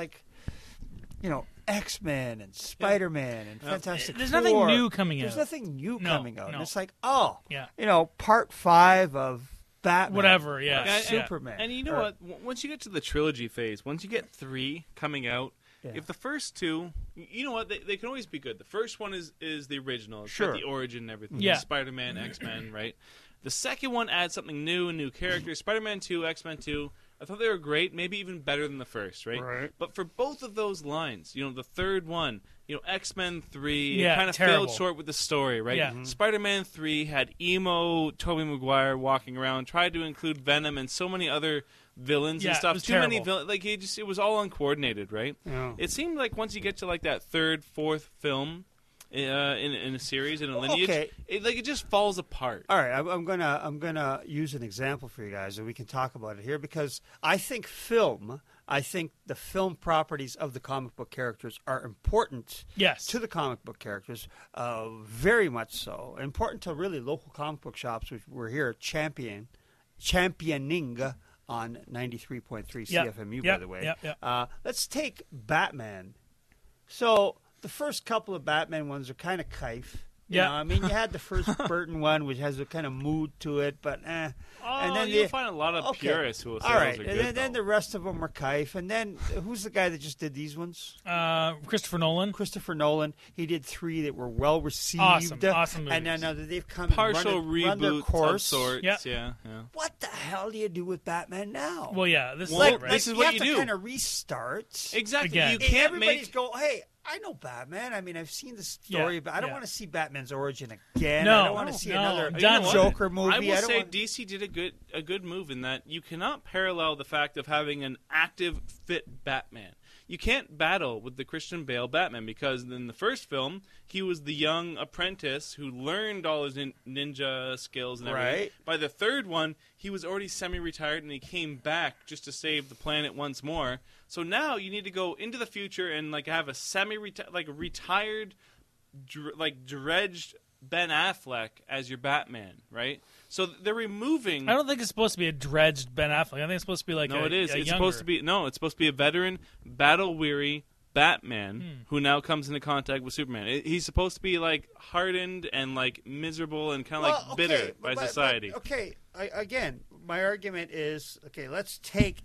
X-Men and Spider-Man and Fantastic There's Four. nothing new coming There's out. nothing new coming out. no. And it's like, Yeah. part 5 of Batman. Whatever, yeah. or Yeah. Superman. And you know what? Once you get to the trilogy phase, once you get 3 coming out, Yeah. if the first 2, you know what? They can always be good. The first one is the original. It's Sure. got the origin and everything. Yeah. Spider-Man, X-Men, right? The second one adds something new, a new character. Spider-Man 2, X-Men 2. I thought they were great, maybe even better than the first, right? Right. But for both of those lines, the third one, X-Men 3, Yeah, it kind of terrible. failed short with the story, right? Yeah. Mhm. Spider-Man 3 had emo Tobey Maguire walking around, tried to include Venom and so many other villains Yeah, and it stuff. was Too many terrible. villains. It was all uncoordinated, right? Yeah. It seemed like once you get to like that third, fourth film in a series, in a lineage, okay. it just falls apart. All right, I'm gonna use an example for you guys, and we can talk about it here because I think the film properties of the comic book characters are important Yes. to the comic book characters, very much so. Important to really local comic book shops, which we're here championing on 93.3 CFMU, by the way. Let's take Batman. So the first couple of Batman ones are kind of kife. Yeah. You had the first Burton one, which has a kind of mood to it, but Oh, and then you'll find a lot of purists who will say all right, those are and good. then the rest of them are kife. And then who's the guy that just did these ones? Christopher Nolan. Christopher Nolan. He did 3 that were well received. Awesome And movies. now that they've come partial and run their reboots course. of sorts. Yeah. Yeah. What the hell do you do with Batman now? Well, yeah. This Well, is like, it, right? this is what you have to do. kind of restart. Exactly. Again. You And can't everybody's make. go, hey, I know Batman. I mean, I've seen the story, Yeah, but I don't yeah. want to see Batman's origin again. No, I don't want to see no, another done. Joker movie. I will don't say want... DC did a good move in that you cannot parallel the fact of having an active, fit Batman. you can't battle with the Christian Bale Batman because in the first film he was the young apprentice who learned all his ninja skills and everything. Right. By the third one, he was already semi-retired and he came back just to save the planet once more. So now you need to go into the future and like have a retired, dredged Ben Affleck as your Batman, right? So they're removing. I don't think it's supposed to be a dredged Ben Affleck. I think it's supposed to be like no, a, it is. a It's younger. supposed to be It's supposed to be a veteran, battle-weary Batman who now comes into contact with Superman. He's supposed to be like hardened and like miserable and kind of bitter by society. Again, my argument is let's take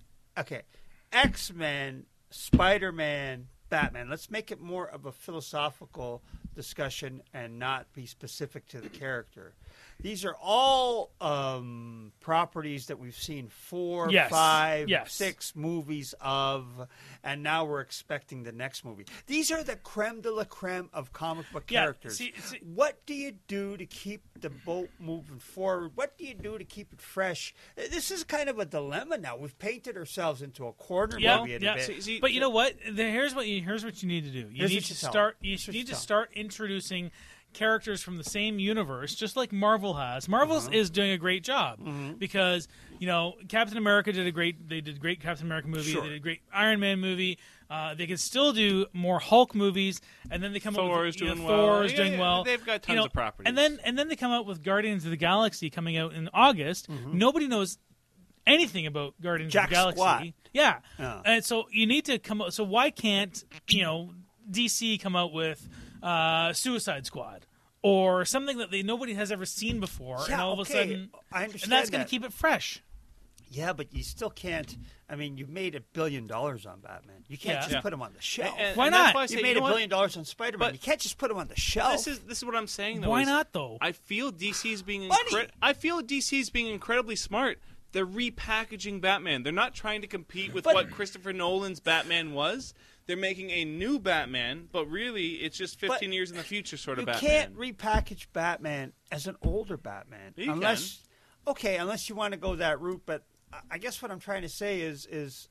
X-Men, Spider-Man, Batman. Let's make it more of a philosophical discussion and not be specific to the character. These are all properties that we've seen 4, Yes. 5, Yes. 6 movies of, and now we're expecting the next movie. These are the creme de la creme of comic book Yeah, characters. see- What do you do to keep the boat moving forward? What do you do to keep it fresh? This is kind of a dilemma now. We've painted ourselves into a corner maybe a bit. See, But you know what? Here's what you need to do. You Here's need what to you tell start. them. You Here's what need you to tell start introducing characters from the same universe, just like Marvel has. Marvel is doing a great job because Captain America did a great Captain America movie. Sure. They did a great Iron Man movie. They can still do more Hulk movies, and then they come up Thor's with doing well. Thor's Yeah, doing yeah, well. they've got tons of properties. and then they come out with Guardians of the Galaxy coming out in August. Nobody knows anything about Guardians Jack of the Galaxy. squat. Yeah. Yeah. And so you need to come up. So why can't DC come out with Suicide Squad or something that nobody has ever seen before, and all of a sudden, I understand and that's going that. to keep it fresh. Yeah, but you still can't. I mean, you made $1 billion on Batman. You can't Yeah. just Yeah. put him on the shelf. Why that's not? why I You say, made know $1 what? billion on Spider-Man. But- You can't just put him on the shelf. This is what I'm saying though. Why is not though? I feel DC's being Money. I feel DC's being incredibly smart. They're repackaging Batman. They're not trying to compete with But- what Christopher Nolan's Batman was. They're making a new Batman, but really it's just 15 years in the future sort of you Batman. can't repackage Batman as an older Batman You unless you want to go that route. But I guess what I'm trying to say is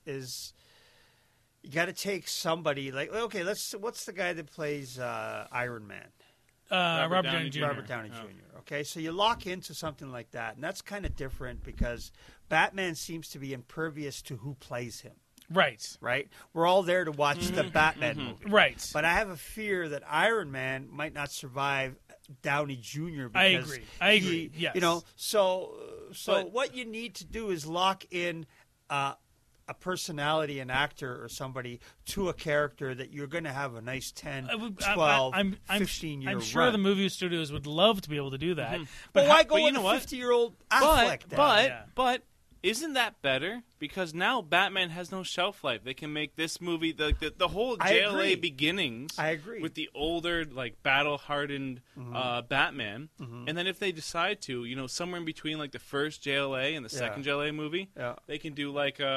you got to take somebody like what's the guy that plays Iron Man? Robert Downey Jr. Robert Downey Jr. Okay, so you lock into something like that, and that's kind of different because Batman seems to be impervious to who plays him. Right. Right? We're all there to watch the Batman movie. Right. But I have a fear that Iron Man might not survive Downey Jr. I because agree. I agree. Yes. So But- what you need to do is lock in a personality, an actor or somebody to a character that you're going to have a nice 10, 12, 15-year I'm sure run. the movie studios would love to be able to do that. But why go but you with know a what? 50-year-old Affleck then? But isn't that better? Because now Batman has no shelf life. They can make this movie the whole I JLA agree. beginnings. I agree. With the older, like battle hardened Batman, and then if they decide to, somewhere in between like the first JLA and the second JLA movie, Yeah. they can do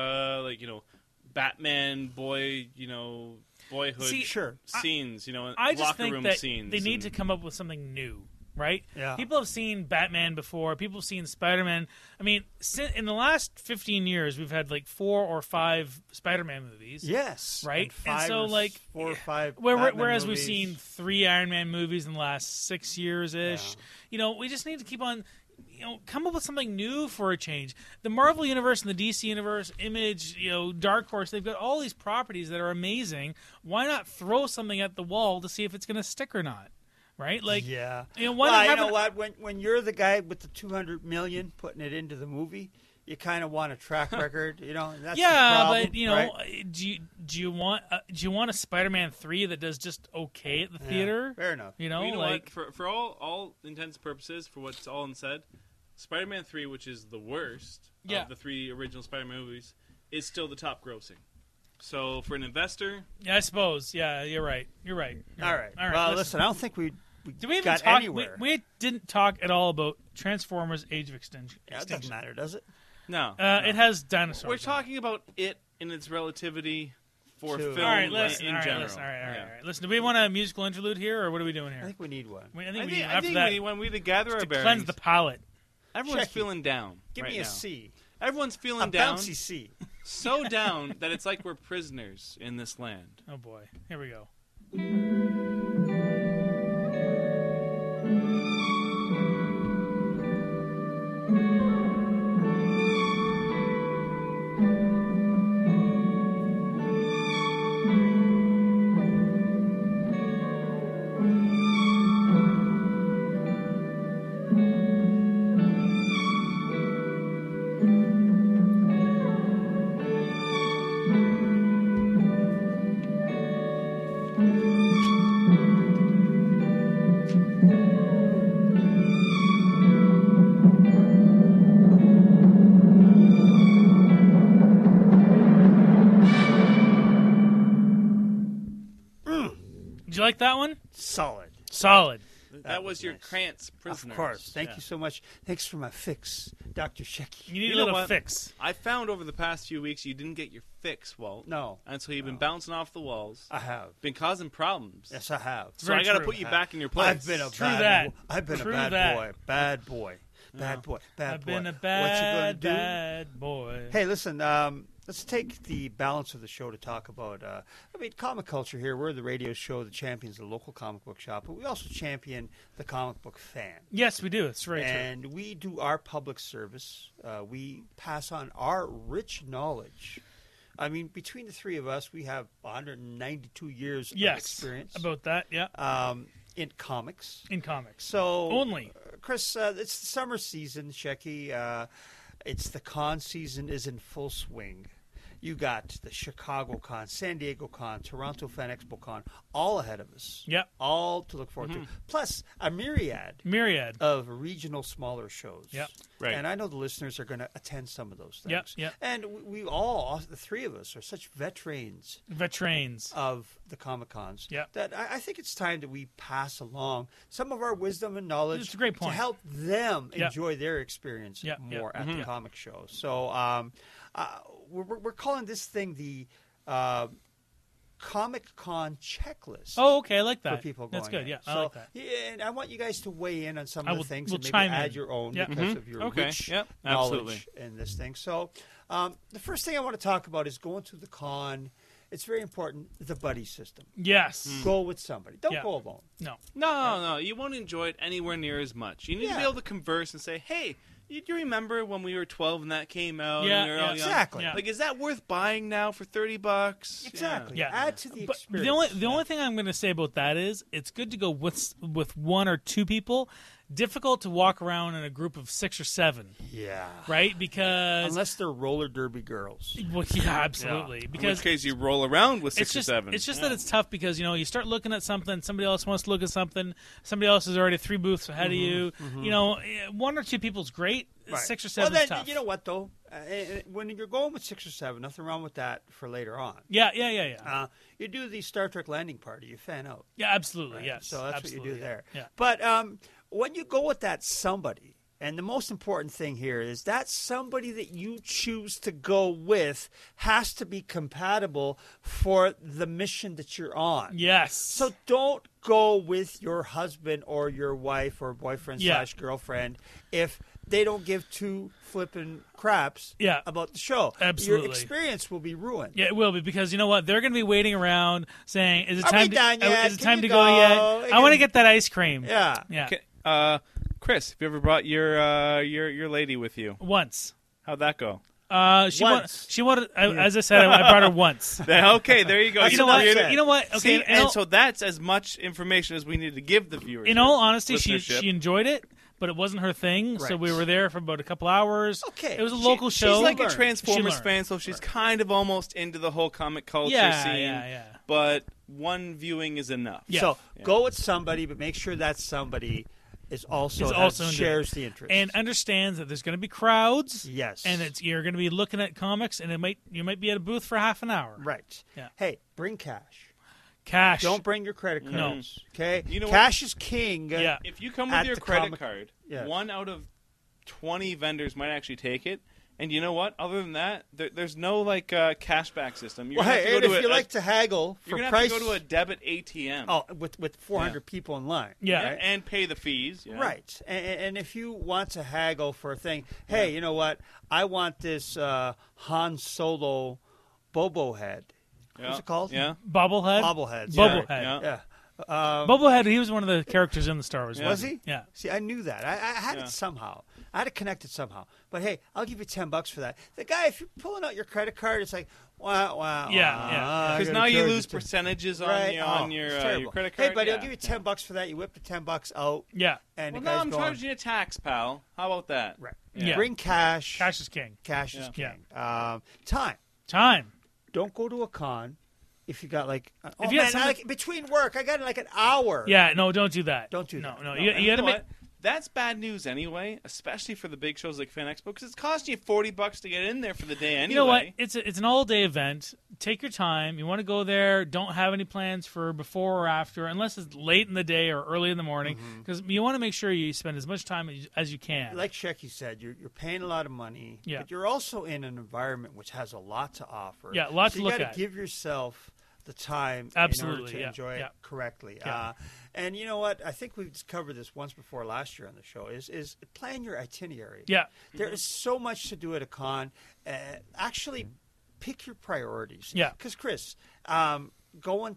Batman boyhood See, Sure. scenes. I just locker think room that scenes. they need to and- come up with something new, right? Yeah. People have seen Batman before. People have seen Spider-Man. I mean, in the last 15 years, we've had like 4 or 5 Spider-Man movies. Yes. Right? And And so, 4 or 5 Whereas Batman we've movies. seen 3 Iron Man movies in the last 6 years-ish. We just need to keep on... come up with something new for a change. The Marvel Universe and the DC Universe, Image, Dark Horse, they've got all these properties that are amazing. Why not throw something at the wall to see if it's going to stick or not? Right? Like, Yeah. why well, not you have know what? When you're the guy with the $200 million putting it into the movie, you kind of want a track record. And that's the problem, right? do you want a Spider-Man 3 that does just okay at the Yeah, theater? fair enough. Well, you know what? For all intents and purposes, for what's all said, Spider-Man 3, which is the worst of the 3 original Spider-Man movies, is still the top grossing. So for an investor, Yeah, I suppose. Yeah, you're right. All right. All right. Well, listen, I don't think we Did we even got talk? anywhere. We didn't talk at all about Transformers: Age of Extinction. Yeah, it doesn't matter, does it? no. It has dinosaurs. We're in it. talking about it in its relativity for Two. film All right, in listen. general. All right. Yeah. Listen, do we want a musical interlude here, or what are we doing I here? think we need one. I I think we think, need I after think that when we gather our to bearings, cleanse the palate. everyone's Check it. feeling down. Give right me a now. C. Everyone's feeling A down. bouncy C. so down that it's like we're prisoners in this land. Oh boy, here we go. Did you like that one? Solid. Solid. That was your nice. Krantz Prisoners. Of course. Thank Yeah. you so much. Thanks for my fix, Dr. Shecky. You need You a know little what? fix. I found over the past few weeks you didn't get your fix, Walt. No, And so you've been bouncing off the walls. I have. Been causing problems. Yes, I have. So Very I got to true. put you back in your place. I've been a True bad that. boy. I've been True a bad that. boy. Bad boy. Bad boy. Bad I've boy. been a What you bad, gonna do? bad boy. Hey, listen. Let's take the balance of the show to talk about. Comic culture here. We're the radio show that champions the local comic book shop, but we also champion the comic book fan. Yes, we do. It's very true. And we do our public service. We pass on our rich knowledge. I mean, between the three of us, we have 192 years of Yes, experience about that. Yeah, in comics. in comics. So Only. Chris, it's the summer season, Shecky. It's the con season is in full swing. You got the Chicago Con, San Diego Con, Toronto Fan Expo Con, all ahead of us. Yep. All to look forward to. Plus a myriad Myriad. of regional smaller shows. Yep. Right. And I know the listeners are going to attend some of those things. Yep, yep. And we all, the three of us, are such veterans Veterans. of the Comic Cons Yep. that I think it's time that we pass along some of our wisdom and knowledge It's a great point. to help them Yep. enjoy their experience Yep, yep. more at the comic show. So we're calling this thing the Comic Con checklist. Oh, okay. I like that. For people going That's good. in. Yeah, so, I like that. yeah, and I want you guys to weigh in on some I of the will- things we'll and maybe chime add in. your own Yeah. because of your Okay. rich Yep. knowledge Absolutely. in this thing. So the first thing I want to talk about is going to the con. It's very important, the buddy system. Yes. Go with somebody. Don't Yeah. go alone. No. No, you won't enjoy it anywhere near as much. You need to Yeah. be able to converse and say, hey, do you remember when we were 12 and that came out? Yeah, and we were all yeah. young? Exactly. Yeah. Like, is that worth buying now for $30? Exactly. Yeah. Add to the But experience. the only thing I'm going to say about that is it's good to go with one or two people. Difficult to walk around in a group of 6 or 7, Yeah. right? Because Unless they're roller derby girls. well, yeah, absolutely. In Because which case you roll around with 6 it's just or 7. it's just that it's tough because you start looking at something, somebody else wants to look at something, somebody else is already 3 booths ahead of you. One or two people's great. Right. 6 or 7 well, is then, tough. you know what, though? When you're going with 6 or 7, nothing wrong with that for later on. Yeah. You do the Star Trek landing party, you fan out. Yeah, absolutely. Right? Yes. So that's absolutely, what you do there. Yeah. But when you go with that somebody, and the most important thing here is that somebody that you choose to go with has to be compatible for the mission that you're on. Yes. So don't go with your husband or your wife or boyfriend Yeah. / girlfriend if they don't give two flipping craps Yeah. about the show. Absolutely. Your experience will be ruined. Yeah, it will be because you know what? They're going to be waiting around saying, "Is it Are time we done yet? Is it Can time you to go? go yet? I want to get that ice cream." Yeah. Yeah. Okay. Chris, have you ever brought your lady with you? Once. How'd that go? She Once. wanted. As I said, I brought her once. Okay, there you go. That's You know enough what? said. You know what? Okay. See, and so that's as much information as we need to give the viewers. in all honesty, she listenership. enjoyed it, but it wasn't her thing. So Right. we were there for about a couple hours. Okay. It was a local show. She's like a learned. Transformers She learned. fan, so she's kind of almost into the whole comic culture Yeah, scene. yeah. But one viewing is enough. Yeah. So go with somebody, but make sure that somebody is also, into shares it. the interest. And understands that there's going to be crowds. Yes. And you're going to be looking at comics, and you might be at a booth for half an hour. right. Yeah. Hey, bring cash. Cash. Don't bring your credit No. cards. Okay. You know cash is king. Yeah. If you come At with your the credit comic- card, Yeah. 1 out of 20 vendors might actually take it. And you know what? Other than that, there's no like cashback system. You're Well, gonna have hey, to go and to if you like to haggle you're for gonna price, have to go to a debit ATM. with 400 people in line. Yeah. right? And pay the fees. Yeah. Right. And if you want to haggle for a thing, hey, you know what? I want this Han Solo Bobo head. Yeah. What's it called? Yeah. Bobblehead. Bobblehead. Bobblehead. Yeah. Yeah. Bobblehead. He was one of the characters in the Star Wars. Yeah. Was he? Yeah. See, I knew that. I had Yeah. it somehow. I had to connect it somehow. But hey, I'll give you $10 for that. The guy, if you're pulling out your credit card, it's like, wow. Yeah. Because now you lose percentages on Right. your It's your terrible. credit card. Hey, buddy, yeah. I'll give you $10 for that. You whip the $10 out, Yeah. and Well, the now guy's I'm going. charging you a tax, pal. How about that? Right. Yeah. Bring cash. Cash is king. Cash is Yeah. king. Time. Time. Don't go to a con if you got like. If you had man, something- like between work, I got like an hour. Yeah. No, don't do that. Don't do no, that. No, No. You got to You know make. what? That's bad news anyway, especially for the big shows like Fan Expo, because it's costing you $40 to get in there for the day anyway. You know what? It's an all day event. Take your time. You want to go there. Don't have any plans for before or after, unless it's late in the day or early in the morning, because you want to make sure you spend as much time as you can. Like Shecky said, you're paying a lot of money, Yeah. but you're also in an environment which has a lot to offer. Yeah, a lot so to look you at. gotta give yourself the time Absolutely, in order to yeah, enjoy yeah. it correctly. Yeah. And you know what? I think we've covered this once before last year on the show. Is plan your itinerary. Yeah. There is so much to do at a con. Actually, pick your priorities. Yeah. Because Chris, going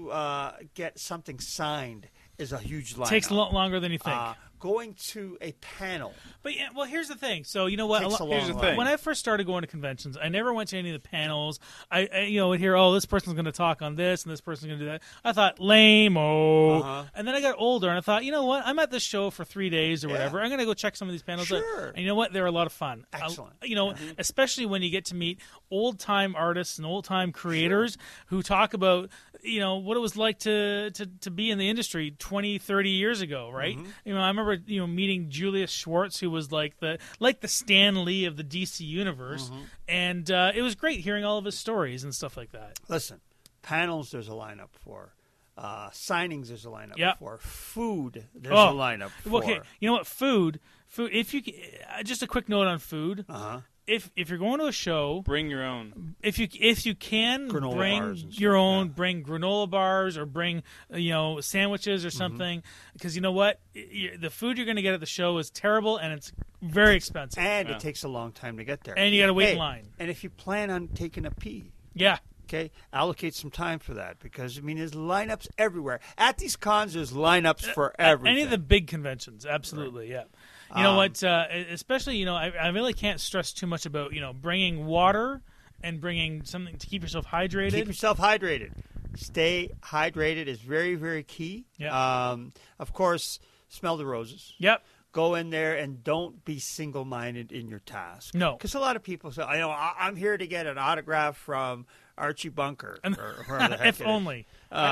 to get something signed is a huge lineup. Takes a lot longer than you think. Going to a panel. But yeah, well, here's the thing. So you know what? Takes a long Here's the while. thing. When I first started going to conventions, I never went to any of the panels. I would hear, oh, this person's going to talk on this, and this person's going to do that. I thought, lame-o. Uh-huh. And then I got older, and I thought, you know what? I'm at this show for 3 days or Yeah. whatever. I'm going to go check some of these panels out. Sure. And you know what? They're a lot of fun. Excellent. Especially when you get to meet old-time artists and old-time creators who talk about, what it was like to be in the industry 20, 30 years ago, right? Mm-hmm. I remember, meeting Julius Schwartz, who was like the Stan Lee of the DC universe, Mm-hmm. and it was great hearing all of his stories and stuff like that. Listen, panels there's a lineup for. Signings there's a lineup Yeah. for. Food there's Oh, a lineup for. Okay, you know what? Food. If you just a quick note on food. Uh-huh. If you're going to a show, Bring your own. if you can Granola bring bars and your stuff, own, yeah. bring granola bars or bring sandwiches Mm-hmm. or something, because you know what, the food you're going to get at the show is terrible and it's very expensive, And Yeah. it takes a long time to get there. and you got to wait Hey, in line. And if you plan on taking a pee, Yeah, okay, allocate some time for that because there's lineups everywhere. At these cons, there's lineups for everything. any of the big conventions, absolutely, yeah. You know what? Especially, I really can't stress too much about bringing water and bringing something to keep yourself hydrated. Keep yourself hydrated. Stay hydrated is very, very key. Yeah. Of course, smell the roses. Yep. Go in there and don't be single-minded in your task. No. Because a lot of people say, I'm here to get an autograph from Archie Bunker. Or whoever the heck If it is. only.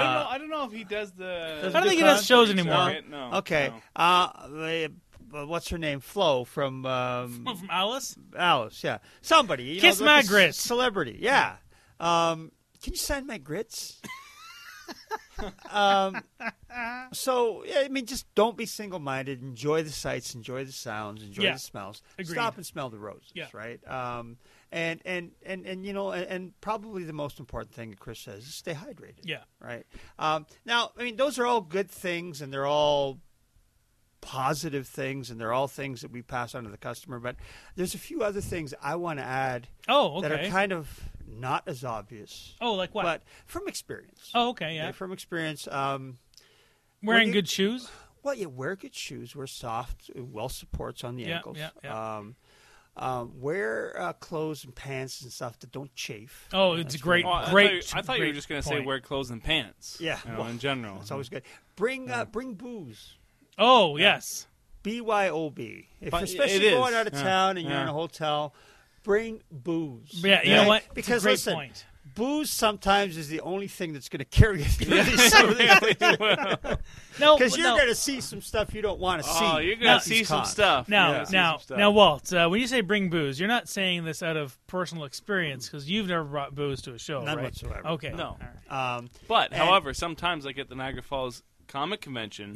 I don't know if he does the. Does I don't do think he does shows concerts? anymore. No. Okay. no. What's her name? Flo from From Alice. Alice. Yeah. Somebody. You Kiss know, my like a grits. Celebrity. Yeah. Can you sign my grits? So, yeah, just don't be single-minded. Enjoy the sights, enjoy the sounds, enjoy Yeah. the smells. Agreed. Stop and smell the roses, Yeah. right? And probably the most important thing that Chris says is stay hydrated. Yeah. Right? Now, those are all good things, and they're all positive things, and they're all things that we pass on to the customer. But there's a few other things I want to add Oh, that are okay. kind of not as obvious. Oh, like what? But from experience. Oh, okay, yeah. Okay, from experience. Wearing you- good shoes. Well, you wear good shoes. Wear soft, well supports on the Yeah, ankles. yeah. Wear clothes and pants and stuff that don't chafe. Oh, it's That's great. Oh, I great. thought you were great just going to say point. wear clothes and pants. Yeah, well, in general. It's always good. Bring booze. Oh, yes. BYOB. But Especially it is. going out of Yeah. town and you're Yeah. in a hotel, bring booze. Yeah, you Okay? know what? It's Because a great listen, point. booze sometimes is the only thing that's going to carry you through these some of these things. No, Because you're no. going to see some stuff you don't want to see. Oh, you're Now- going to see some cons. stuff. Now, You're gonna see now, some stuff. now, Walt. When you say bring booze, you're not saying this out of personal experience because you've never brought booze to a show, None right? whatsoever. Okay. No. All right. But, And- however, sometimes like at the Niagara Falls Comic Convention, Yeah.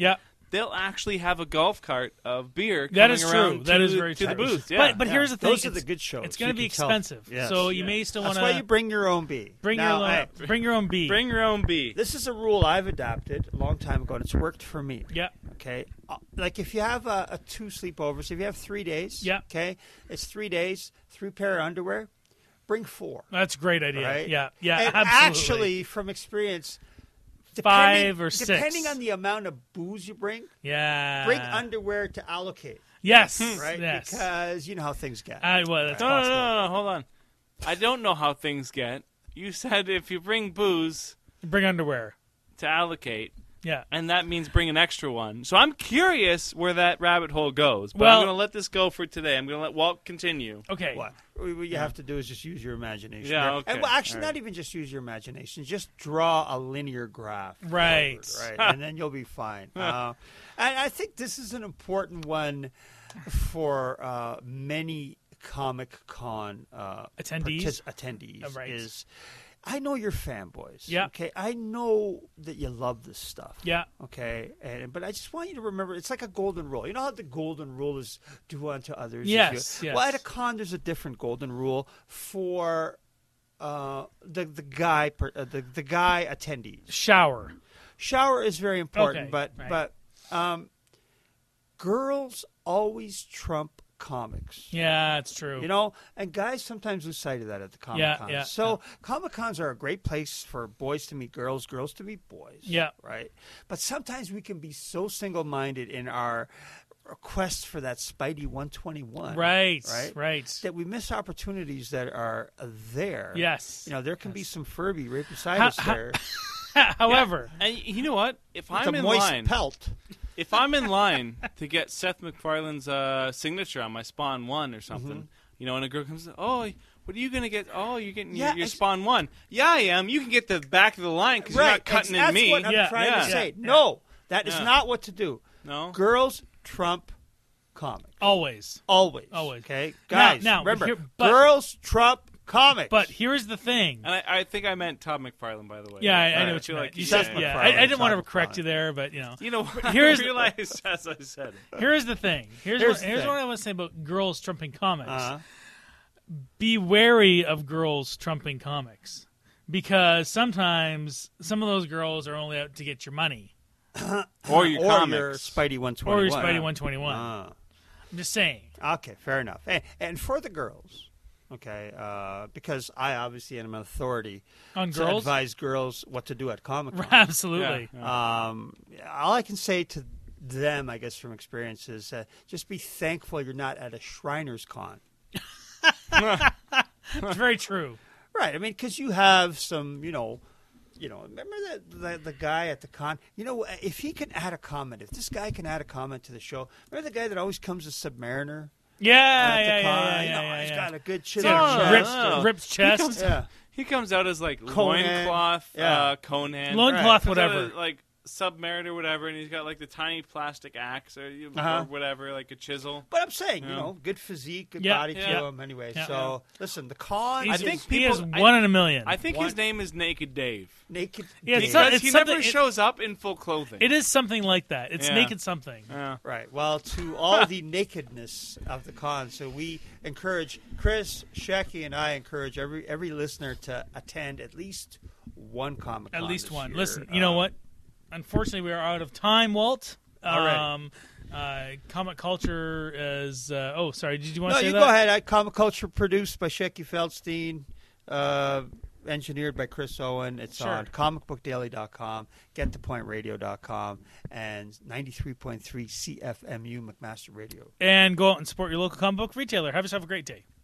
they'll actually have a golf cart of beer That coming is true. around That to, is very to the true. booth. Yeah. But here's the thing: Those are the it's- good shows. It's going to be You can tell. expensive, Yes. so you Yeah. may still want That's why you to bring your own bee. bring Now, your own bee. Bring your own bee. This is a rule I've adapted a long time ago, and it's worked for me. Yeah. Okay. Like if you have a 2 sleepovers, if you have 3 days. Yeah. Okay. It's 3 days, 3 pair of underwear. Bring 4. That's a great idea. Right. Yeah. Yeah. And absolutely. actually, from experience, 5 or 6. depending on the amount of booze you bring underwear to allocate. Yes. Right. Yes. Because you know how things get. Well, that's No, possible. no, hold on. I don't know how things get. You said if you bring booze Bring underwear. to allocate, Yeah. and that means bring an extra one. So I'm curious where that rabbit hole goes. But Well- I'm going to let this go for today. I'm going to let Walt continue. Okay. What you have to do is just use your imagination. Yeah, there. okay. And well, actually, All not right. even just use your imagination. Just draw a linear graph. Right. forward, right, and then you'll be fine. And I think this is an important one for many Comic Con Attendees? attendees. Right. Is I know you're fanboys. Yeah. Okay. I know that you love this stuff. Yeah. Okay. But I just want you to remember, it's like a golden rule. You know how the golden rule is do unto others. Yes, yes. Well, at a con, there's a different golden rule for the guy attendees. Shower. Shower is very important, Okay, but girls always trump comics. Yeah, it's true. You know, and guys sometimes lose sight of that at the Comic Cons. yeah, So Comic Cons are a great place for boys to meet girls, girls to meet boys. Yeah. Right. But sometimes we can be so single-minded in our quest for that Spidey 121. Right. Right. Right. That we miss opportunities that are there. Yes. You know, there can be some Furby right beside How- us there. However, And you know what? If It's I'm a in moist line, pelt. if I'm in line to get Seth MacFarlane's signature on my Spawn 1 or something, Mm-hmm. you know, and a girl comes, oh, what are you going to get? Oh, you're getting Yeah, your Spawn 1. Yeah, I am. You can get the back of the line because you're not cutting in That's me. what I'm Yeah, trying yeah, to say. yeah. No, that is Yeah. not what to do. No? Girls trump comics. always. Always. Always. Okay? Guys, Now, remember, but- girls trump comics. But here's the thing. And I think I meant Todd McFarlane, by the way. Yeah, I Right. know what you feel meant. you Seth said- Yeah, MacFarlane, I didn't want to Todd correct McFarlane. you there, but you know. You know, Here's- I realized as I said it. Here's the thing. Here's the what thing. I want to say about girls trumping comics. Uh-huh. Be wary of girls trumping comics, because sometimes some of those girls are only out to get your money Or your or comics. your Spidey 121. or your Spidey 121. Ah. I'm just saying. Okay, fair enough. And for the girls, okay, because I obviously am an authority On to girls? advise girls what to do at Comic Con. Absolutely. Yeah. All I can say to them, I guess, from experience is just be thankful you're not at a Shriners Con. It's very true. Right. I mean, because you have some, remember the guy at the con? You know, if he can add a comment, if this guy can add a comment to the show, remember the guy that always comes as Submariner? Yeah, at yeah, the con? yeah, You know, yeah, he's yeah. got a good chin Yeah, on his no, chest. no. rips chest. comes- Yeah. He comes out as like Conan. loincloth, Yeah. Conan. Loincloth, Comes out whatever. as, like Submariner or whatever, and he's got like the tiny plastic axe or Uh-huh. whatever, like a chisel. But I'm saying, Yeah. good physique, good Yeah, body to yeah. him anyway. Yeah. So, listen, the con He's- I think he is people- one in a million. I think One- his name is Naked Dave. naked. Yeah, it's Dave. not- Because he something- never shows up in full clothing. It is something like that. It's Yeah. naked something. Yeah. Right. Well, to all the nakedness of the con, so we encourage Chris, Shecky, and I encourage every listener to attend at least one Comic Con. At least this one. year. Listen, you know what? Unfortunately, we are out of time, Walt. Alrighty. Comic culture is. Sorry. Did you want No, to say you that? go ahead. Comic Culture produced by Shecky Feldstein, engineered by Chris Owen. It's Sure. on comicbookdaily.com, getthepointradio.com, and 93.3 CFMU McMaster Radio. And go out and support your local comic book retailer. Have yourself a great day.